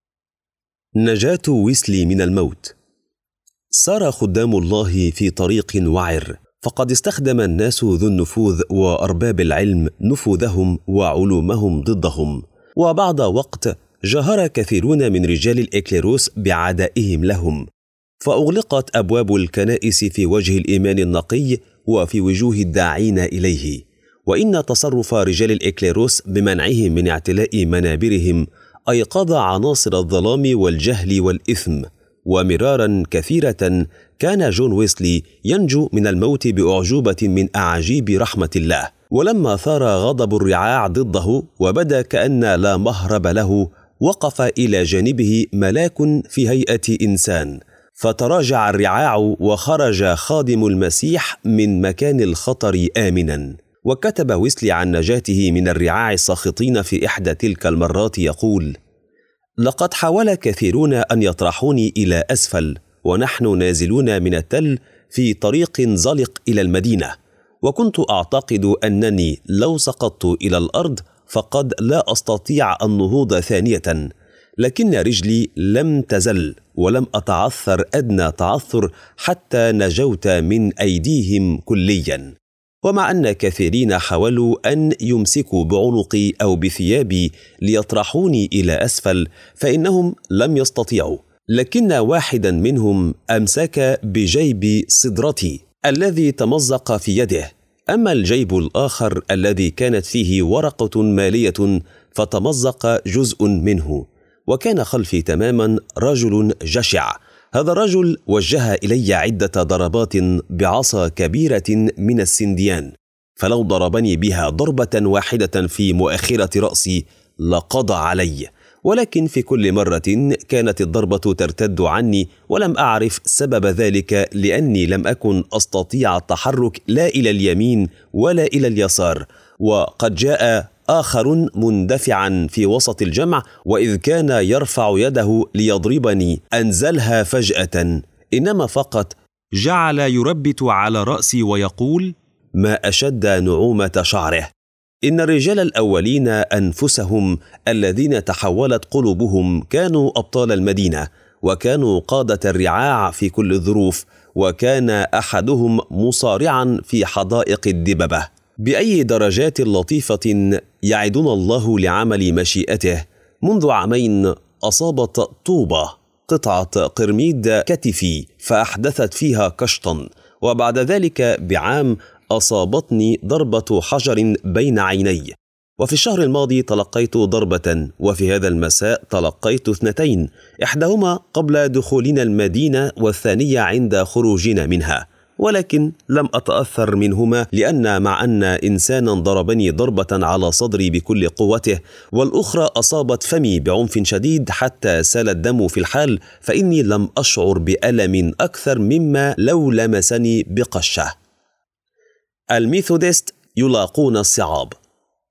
نجاة ويسلي من الموت. سار خدام الله في طريق وعر، فقد استخدم الناس ذو النفوذ وأرباب العلم نفوذهم وعلومهم ضدهم، وبعد وقت جهر كثيرون من رجال الإكليروس بعدائهم لهم، فأغلقت أبواب الكنائس في وجه الإيمان النقي وفي وجوه الداعين إليه. وإن تصرف رجال الإكليروس بمنعهم من اعتلاء منابرهم أيقظ عناصر الظلام والجهل والإثم، ومرارا كثيرة كان جون ويسلي ينجو من الموت بأعجوبة من أعاجيب رحمة الله. ولما ثار غضب الرعاع ضده وبدا كأن لا مهرب له، وقف إلى جانبه ملاك في هيئة إنسان، فتراجع الرعاع وخرج خادم المسيح من مكان الخطر آمنا. وكتب ويسلي عن نجاته من الرعاع الساخطين في إحدى تلك المرات يقول: لقد حاول كثيرون أن يطرحوني إلى أسفل ونحن نازلون من التل في طريق زلق إلى المدينة، وكنت أعتقد أنني لو سقطت إلى الأرض فقد لا أستطيع النهوض ثانية، لكن رجلي لم تزل ولم أتعثر أدنى تعثر حتى نجوت من أيديهم كليا. ومع أن كثيرين حاولوا أن يمسكوا بعنقي أو بثيابي ليطرحوني إلى أسفل فإنهم لم يستطيعوا، لكن واحدا منهم أمسك بجيب صدرتي الذي تمزق في يده، أما الجيب الآخر الذي كانت فيه ورقة مالية فتمزق جزء منه. وكان خلفي تماما رجل جشع، هذا الرجل وجه إلي عدة ضربات بعصا كبيرة من السنديان، فلو ضربني بها ضربة واحدة في مؤخرة رأسي لقضى علي، ولكن في كل مرة كانت الضربة ترتد عني، ولم أعرف سبب ذلك لأني لم أكن أستطيع التحرك لا إلى اليمين ولا إلى اليسار. وقد جاء آخر مندفعا في وسط الجمع، وإذ كان يرفع يده ليضربني أنزلها فجأة، إنما فقط جعل يربت على رأسي ويقول: ما أشد نعومة شعره. إن الرجال الأولين أنفسهم الذين تحولت قلوبهم كانوا أبطال المدينة، وكانوا قادة الرعاع في كل الظروف، وكان أحدهم مصارعا في حدائق الدببة. بأي درجات لطيفة يعدون الله لعمل مشيئته. منذ عامين أصابت طوبة قطعة قرميد كتفي فأحدثت فيها كشطا، وبعد ذلك بعام أصابتني ضربة حجر بين عيني، وفي الشهر الماضي تلقيت ضربة، وفي هذا المساء تلقيت اثنتين، إحداهما قبل دخولنا المدينة والثانية عند خروجنا منها، ولكن لم أتأثر منهما، لأن مع أن إنسانا ضربني ضربة على صدري بكل قوته والأخرى أصابت فمي بعنف شديد حتى سال الدم في الحال، فإني لم أشعر بألم أكثر مما لو لمسني بقشة. الميثودست يلاقون الصعاب.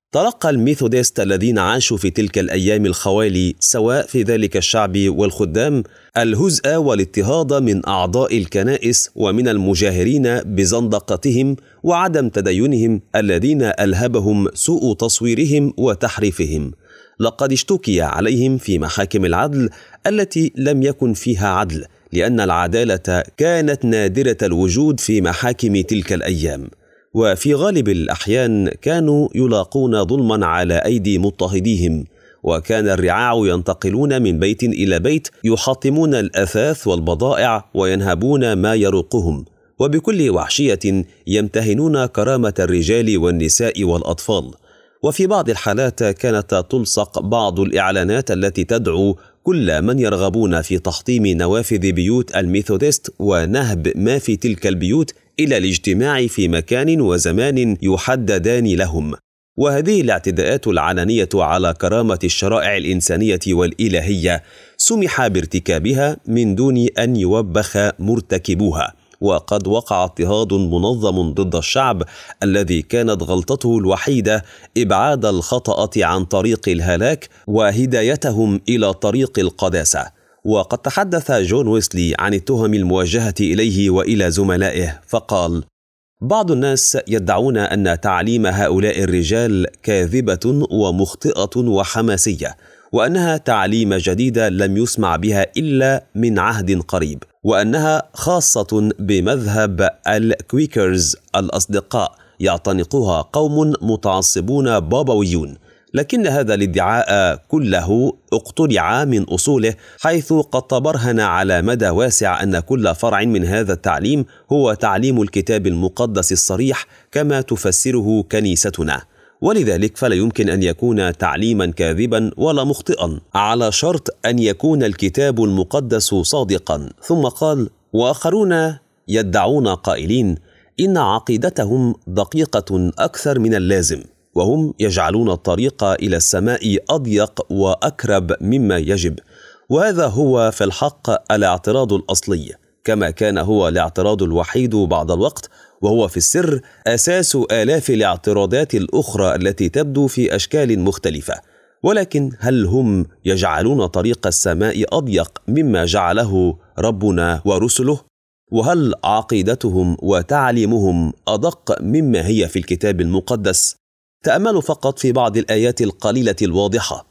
تلقى الميثوديست الذين عاشوا في تلك الأيام الخوالي سواء في ذلك الشعب والخدام الهزء والاضطهاد من أعضاء الكنائس ومن المجاهرين بزندقتهم وعدم تدينهم الذين ألهبهم سوء تصويرهم وتحريفهم. لقد اشتكي عليهم في محاكم العدل التي لم يكن فيها عدل، لأن العدالة كانت نادرة الوجود في محاكم تلك الأيام، وفي غالب الأحيان كانوا يلاقون ظلما على أيدي مضطهديهم، وكان الرعاع ينتقلون من بيت إلى بيت يحطمون الأثاث والبضائع وينهبون ما يروقهم، وبكل وحشية يمتهنون كرامة الرجال والنساء والأطفال. وفي بعض الحالات كانت تلصق بعض الإعلانات التي تدعو كل من يرغبون في تحطيم نوافذ بيوت الميثوديست ونهب ما في تلك البيوت إلى الاجتماع في مكان وزمان يحددان لهم. وهذه الاعتداءات العلنية على كرامة الشرائع الإنسانية والإلهية سمح بارتكابها من دون أن يوبخ مرتكبوها، وقد وقع اضطهاد منظم ضد الشعب الذي كانت غلطته الوحيدة إبعاد الخطأ عن طريق الهلاك وهدايتهم إلى طريق القداسة. وقد تحدث جون ويسلي عن التهم الموجهة إليه وإلى زملائه فقال: بعض الناس يدعون أن تعليم هؤلاء الرجال كاذبة ومخطئة وحماسية، وأنها تعليم جديدة لم يسمع بها إلا من عهد قريب، وأنها خاصة بمذهب الكويكرز الأصدقاء يعتنقها قوم متعصبون بابويون. لكن هذا الادعاء كله اقتلع من أصوله، حيث قد تبرهن على مدى واسع أن كل فرع من هذا التعليم هو تعليم الكتاب المقدس الصريح كما تفسره كنيستنا، ولذلك فلا يمكن أن يكون تعليما كاذبا ولا مخطئا على شرط أن يكون الكتاب المقدس صادقا. ثم قال: وآخرون يدعون قائلين إن عقيدتهم دقيقة أكثر من اللازم، وهم يجعلون الطريق إلى السماء أضيق وأكرب مما يجب، وهذا هو في الحق الاعتراض الأصلي، كما كان هو الاعتراض الوحيد بعض الوقت، وهو في السر أساس آلاف الاعتراضات الأخرى التي تبدو في أشكال مختلفة. ولكن هل هم يجعلون طريق السماء أضيق مما جعله ربنا ورسله؟ وهل عقيدتهم وتعليمهم أدق مما هي في الكتاب المقدس؟ تأملوا فقط في بعض الآيات القليلة الواضحة: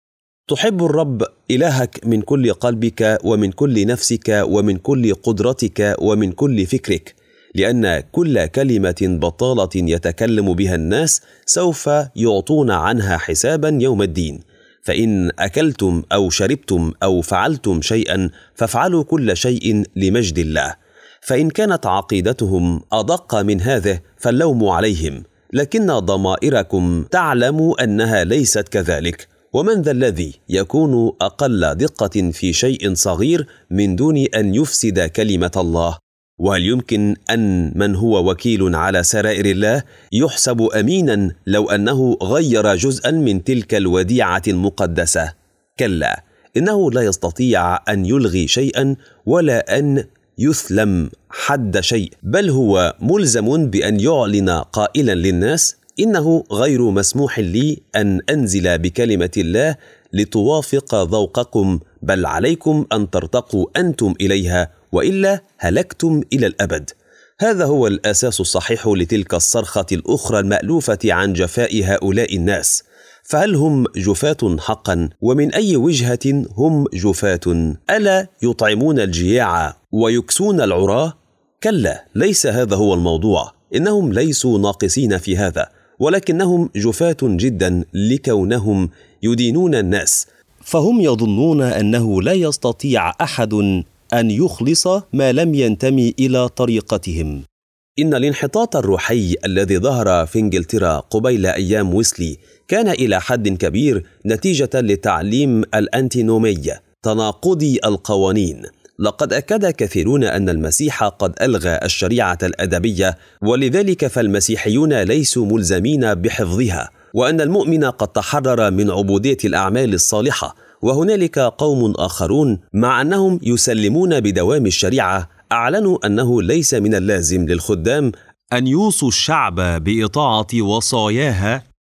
تحب الرب إلهك من كل قلبك ومن كل نفسك ومن كل قدرتك ومن كل فكرك، لأن كل كلمة بطالة يتكلم بها الناس سوف يعطون عنها حسابا يوم الدين. فإن أكلتم أو شربتم أو فعلتم شيئا فافعلوا كل شيء لمجد الله. فإن كانت عقيدتهم أدق من هذا فاللوم عليهم، لكن ضمائركم تعلم أنها ليست كذلك. ومن ذا الذي يكون أقل دقة في شيء صغير من دون أن يفسد كلمة الله؟ وهل يمكن أن من هو وكيل على سرائر الله يحسب أمينا لو أنه غير جزءا من تلك الوديعة المقدسة؟ كلا، إنه لا يستطيع أن يلغي شيئا ولا أن يثلم حد شيء، بل هو ملزم بأن يعلن قائلا للناس: إنه غير مسموح لي أن أنزل بكلمة الله لتوافق ذوقكم، بل عليكم أن ترتقوا أنتم إليها، وإلا هلكتم إلى الأبد. هذا هو الأساس الصحيح لتلك الصرخة الأخرى المألوفة عن جفاء هؤلاء الناس. فهل هم جفاة حقا؟ ومن أي وجهة هم جفاة؟ ألا يطعمون الجياع ويكسون العراة؟ كلا، ليس هذا هو الموضوع. إنهم ليسوا ناقصين في هذا، ولكنهم جفاة جدا لكونهم يدينون الناس، فهم يظنون أنه لا يستطيع أحد أن يخلص ما لم ينتمي إلى طريقتهم. إن الانحطاط الروحي الذي ظهر في إنجلترا قبيل أيام ويسلي كان إلى حد كبير نتيجة لتعليم الأنتينومية، تناقضي القوانين. لقد أكد كثيرون أن المسيح قد ألغى الشريعة الأدبية، ولذلك فالمسيحيون ليسوا ملزمين بحفظها، وأن المؤمن قد تحرر من عبودية الأعمال الصالحة. وهنالك قوم آخرون مع أنهم يسلمون بدوام الشريعة أعلنوا أنه ليس من اللازم للخدام أن يوصوا الشعب بإطاعة وصاياها،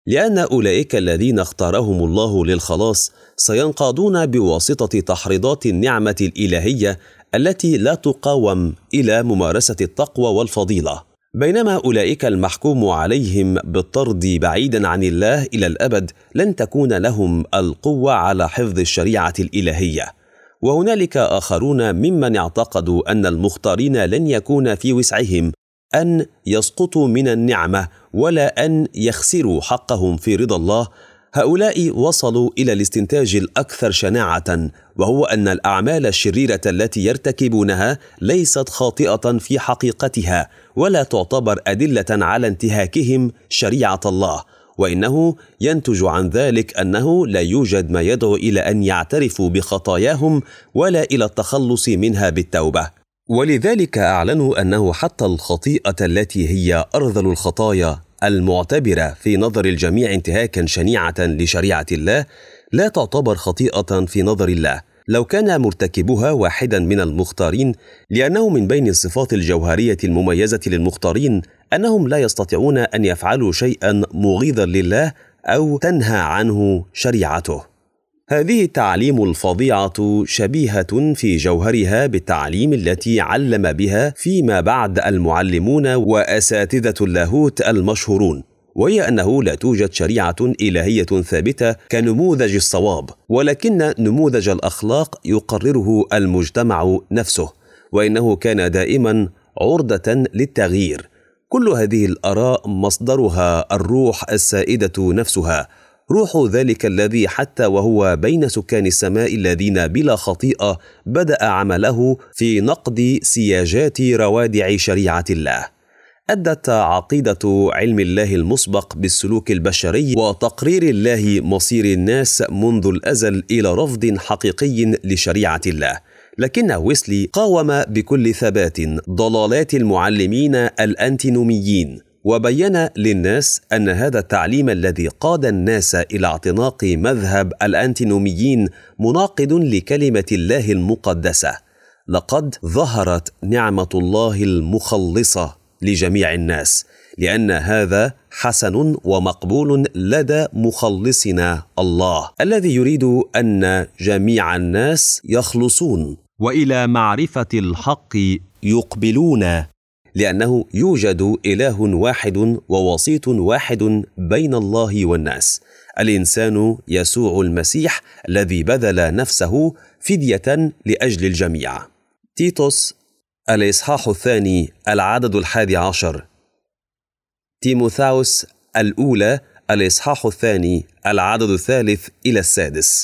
لأن أولئك الذين اختارهم الله للخلاص سينقادون بواسطة تحريضات النعمة الإلهية التي لا تقاوم إلى ممارسة التقوى والفضيلة، بينما أولئك المحكوم عليهم بالطرد بعيدا عن الله إلى الأبد لن تكون لهم القوة على حفظ الشريعة الإلهية. وهنالك آخرون ممن اعتقدوا أن المختارين لن يكون في وسعهم أن يسقطوا من النعمة ولا أن يخسروا حقهم في رضا الله. هؤلاء وصلوا إلى الاستنتاج الأكثر شناعة، وهو أن الأعمال الشريرة التي يرتكبونها ليست خاطئة في حقيقتها ولا تعتبر أدلة على انتهاكهم شريعة الله، وإنه ينتج عن ذلك أنه لا يوجد ما يدعو إلى أن يعترفوا بخطاياهم ولا إلى التخلص منها بالتوبة. ولذلك أعلنوا أنه حتى الخطيئة التي هي أرذل الخطايا المعتبرة في نظر الجميع انتهاكا شنيعة لشريعة الله لا تعتبر خطيئة في نظر الله لو كان مرتكبها واحدا من المختارين، لأنه من بين الصفات الجوهرية المميزة للمختارين أنهم لا يستطيعون أن يفعلوا شيئا مغيظا لله أو تنهى عنه شريعته. هذه التعليم الفظيعة شبيهة في جوهرها بالتعليم التي علم بها فيما بعد المعلمون وأساتذة اللاهوت المشهورون، وهي أنه لا توجد شريعة إلهية ثابتة كنموذج الصواب، ولكن نموذج الأخلاق يقرره المجتمع نفسه، وإنه كان دائما عرضة للتغيير. كل هذه الآراء مصدرها الروح السائدة نفسها، روح ذلك الذي حتى وهو بين سكان السماء الذين بلا خطيئة بدأ عمله في نقد سياجات روادع شريعة الله. أدت عقيدة علم الله المسبق بالسلوك البشري وتقرير الله مصير الناس منذ الأزل إلى رفض حقيقي لشريعة الله، لكن ويسلي قاوم بكل ثبات ضلالات المعلمين الأنتينوميين، وبين للناس أن هذا التعليم الذي قاد الناس إلى اعتناق مذهب الأنتينوميين مناقض لكلمة الله المقدسة. لقد ظهرت نعمة الله المخلصة لجميع الناس، لأن هذا حسن ومقبول لدى مخلصنا الله الذي يريد أن جميع الناس يخلصون وإلى معرفة الحق يقبلون، لأنه يوجد إله واحد ووسيط واحد بين الله والناس، الإنسان يسوع المسيح الذي بذل نفسه فدية لأجل الجميع. تيتوس الإصحاح الثاني العدد الحادي عشر، تيموثاوس الأولى الإصحاح الثاني العدد الثالث إلى السادس.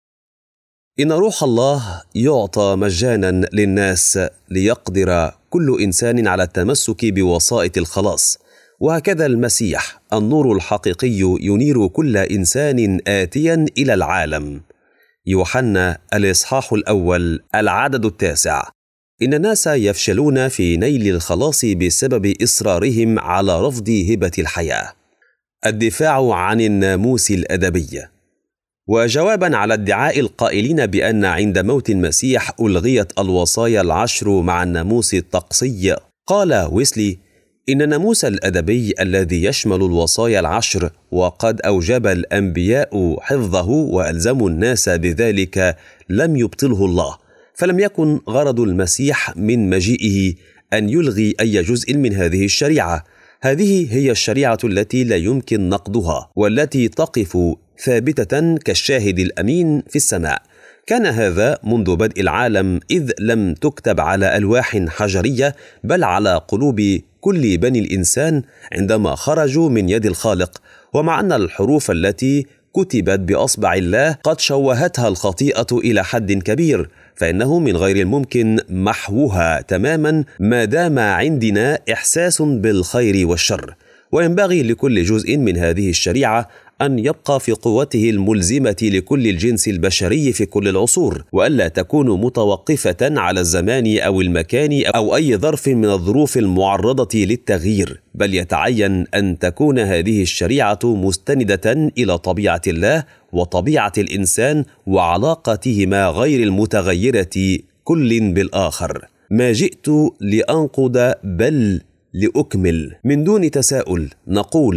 إن روح الله يعطى مجانا للناس ليقدر كل إنسان على التمسك بوسائط الخلاص، وهكذا المسيح النور الحقيقي ينير كل إنسان آتيا إلى العالم. يوحنا الإصحاح الأول العدد التاسع، إن الناس يفشلون في نيل الخلاص بسبب إصرارهم على رفض هبة الحياة. الدفاع عن الناموس الأدبي. وجوابا على ادعاء القائلين بأن عند موت المسيح ألغيت الوصايا العشر مع الناموس الطقسي، قال ويسلي إن الناموس الأدبي الذي يشمل الوصايا العشر وقد أوجب الأنبياء حفظه وألزموا الناس بذلك لم يبطله الله، فلم يكن غرض المسيح من مجيئه أن يلغي أي جزء من هذه الشريعة. هذه هي الشريعة التي لا يمكن نقضها والتي تقف ثابتة كالشاهد الأمين في السماء. كان هذا منذ بدء العالم، إذ لم تكتب على ألواح حجرية بل على قلوب كل بني الإنسان عندما خرجوا من يد الخالق. ومع أن الحروف التي كتبت بأصبع الله قد شوهتها الخطيئة إلى حد كبير، فإنه من غير الممكن محوها تماما ما دام عندنا إحساس بالخير والشر. وينبغي لكل جزء من هذه الشريعة أن يبقى في قوته الملزمة لكل الجنس البشري في كل العصور، وألا تكون متوقفة على الزمان أو المكان أو أي ظرف من الظروف المعرضة للتغيير، بل يتعين أن تكون هذه الشريعة مستندة إلى طبيعة الله وطبيعة الإنسان وعلاقتهما غير المتغيرة كل بالآخر. ما جئت لأنقض بل لأكمل. من دون تساؤل نقول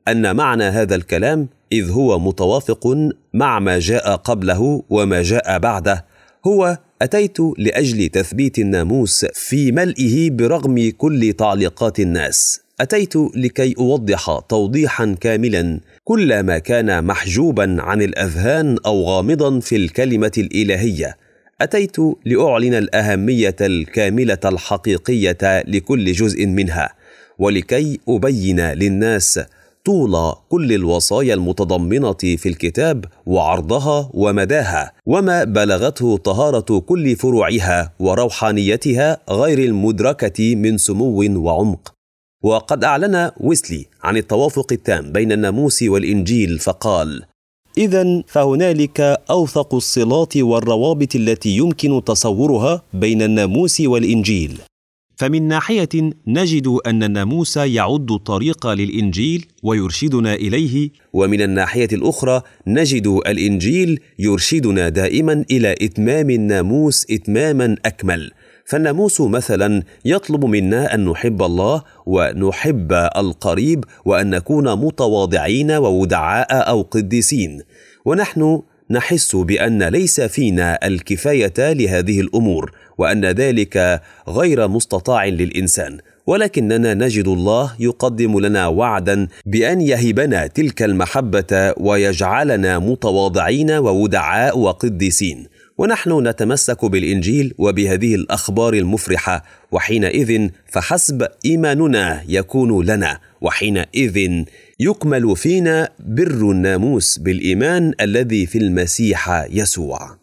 أن معنى هذا الكلام، إذ هو متوافق مع ما جاء قبله وما جاء بعده، هو أتيت لأجل تثبيت الناموس في ملئه برغم كل تعليقات الناس. أتيت لكي أوضح توضيحا كاملا كل ما كان محجوبا عن الأذهان أو غامضا في الكلمة الإلهية. أتيت لأعلن الأهمية الكاملة الحقيقية لكل جزء منها، ولكي أبين للناس طول كل الوصايا المتضمنة في الكتاب وعرضها ومداها، وما بلغته طهارة كل فروعها وروحانيتها غير المدركة من سمو وعمق. وقد أعلن ويسلي عن التوافق التام بين الناموس والإنجيل فقال: إذن فهنالك أوثق الصلات والروابط التي يمكن تصورها بين الناموس والإنجيل. فمن ناحية نجد أن الناموس يعد الطريق للإنجيل ويرشدنا إليه، ومن الناحية الأخرى نجد الإنجيل يرشدنا دائما إلى إتمام الناموس إتماما أكمل. فالناموس مثلا يطلب منا أن نحب الله ونحب القريب وأن نكون متواضعين وودعاء أو قديسين، ونحن نحس بأن ليس فينا الكفاية لهذه الأمور، وأن ذلك غير مستطاع للإنسان، ولكننا نجد الله يقدم لنا وعدا بأن يهبنا تلك المحبة ويجعلنا متواضعين وودعاء وقديسين. ونحن نتمسك بالإنجيل وبهذه الأخبار المفرحة، وحينئذ فحسب إيماننا يكون لنا، وحينئذ يكمل فينا بر الناموس بالإيمان الذي في المسيح يسوع.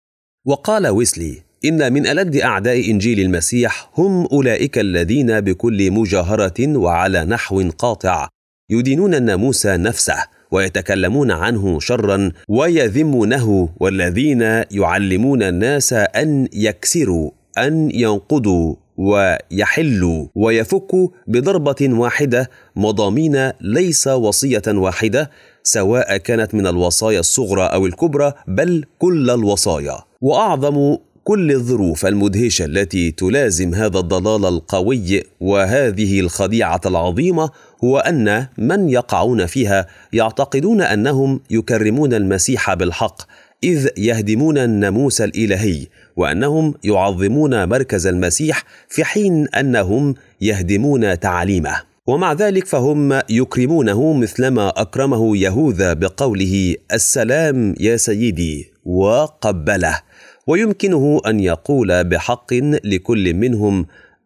وقال ويسلي إن من ألد أعداء إنجيل المسيح هم أولئك الذين بكل مجاهرة وعلى نحو قاطع يدينون الناموس نفسه ويتكلمون عنه شرا ويذمونه، والذين يعلمون الناس أن يكسروا، أن ينقضوا ويحلوا ويفكوا بضربة واحدة مضامين ليس وصية واحدة، سواء كانت من الوصايا الصغرى أو الكبرى، بل كل الوصايا. وأعظم كل الظروف المدهشة التي تلازم هذا الضلال القوي وهذه الخديعة العظيمة هو أن من يقعون فيها يعتقدون أنهم يكرمون المسيح بالحق، إذ يهدمون الناموس الإلهي، وأنهم يعظمون مركز المسيح في حين أنهم يهدمون تعاليمه. ومع ذلك فهم يكرمونه مثلما أكرمه يهوذا بقوله: السلام يا سيدي، وقبله. ويمكنه أن يقول بحق لكل منهم: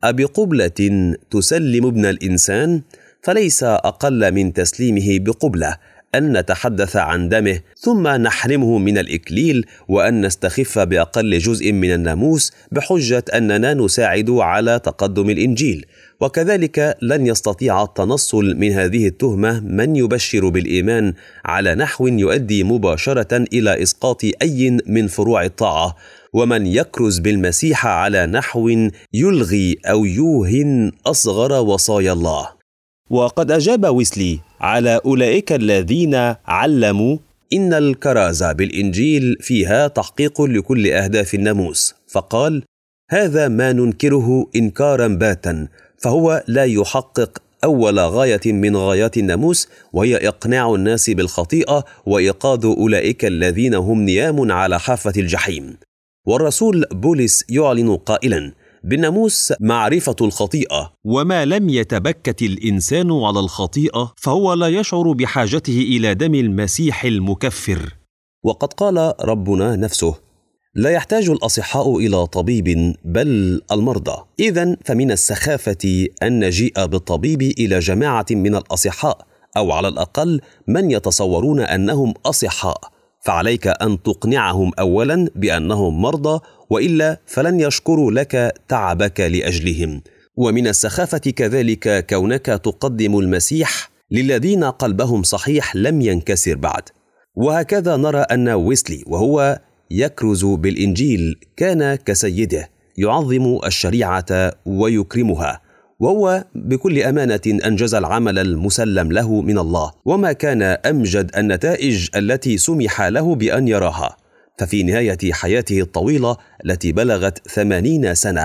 أبقبلة تسلم ابن الإنسان؟ فليس أقل من تسليمه بقبلة أن نتحدث عن دمه ثم نحرمه من الإكليل، وأن نستخف بأقل جزء من الناموس بحجة أننا نساعد على تقدم الإنجيل. وكذلك لن يستطيع التنصل من هذه التهمة من يبشر بالإيمان على نحو يؤدي مباشرة إلى إسقاط أي من فروع الطاعة، ومن يكرز بالمسيح على نحو يلغي أو يوهن أصغر وصايا الله. وقد أجاب ويسلي على أولئك الذين علموا إن الكرازة بالإنجيل فيها تحقيق لكل أهداف الناموس، فقال: هذا ما ننكره إنكارا باتا، فهو لا يحقق أول غاية من غايات الناموس، وهي إقناع الناس بالخطيئة وإيقاظ أولئك الذين هم نيام على حافة الجحيم. والرسول بولس يعلن قائلا: بالناموس معرفة الخطيئة، وما لم يتبكت الإنسان على الخطيئة فهو لا يشعر بحاجته إلى دم المسيح المكفر. وقد قال ربنا نفسه: لا يحتاج الأصحاء إلى طبيب بل المرضى. إذن فمن السخافة أن نجيء بالطبيب إلى جماعة من الأصحاء، أو على الأقل من يتصورون أنهم أصحاء، فعليك أن تقنعهم أولا بأنهم مرضى، وإلا فلن يشكروا لك تعبك لأجلهم. ومن السخافة كذلك كونك تقدم المسيح للذين قلبهم صحيح لم ينكسر بعد. وهكذا نرى أن ويسلي وهو يكرز بالإنجيل كان كسيده، يعظم الشريعة ويكرمها، وهو بكل أمانة أنجز العمل المسلم له من الله، وما كان أمجد النتائج التي سمح له بأن يراها. ففي نهاية حياته الطويلة التي بلغت ثمانين سنة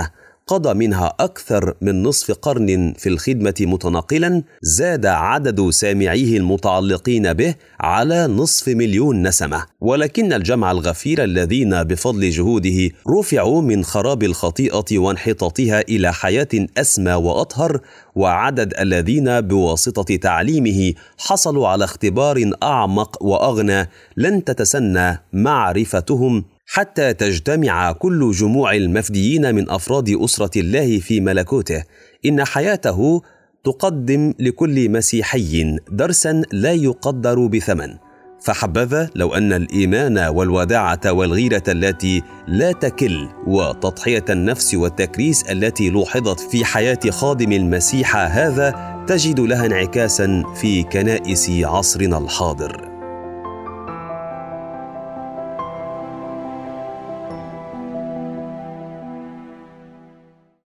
قضى منها أكثر من نصف قرن في الخدمة متنقلا، زاد عدد سامعيه المتعلقين به على نصف مليون نسمة. ولكن الجمع الغفير الذين بفضل جهوده رفعوا من خراب الخطيئة وانحطاطها إلى حياة أسمى وأطهر، وعدد الذين بواسطة تعليمه حصلوا على اختبار أعمق وأغنى لن تتسنى معرفتهم حتى تجتمع كل جموع المفديين من أفراد أسرة الله في ملكوته. إن حياته تقدم لكل مسيحي درسا لا يقدر بثمن. فحبذا لو أن الإيمان والوداعة والغيرة التي لا تكل وتضحية النفس والتكريس التي لوحظت في حياة خادم المسيح هذا تجد لها انعكاسا في كنائس عصرنا الحاضر.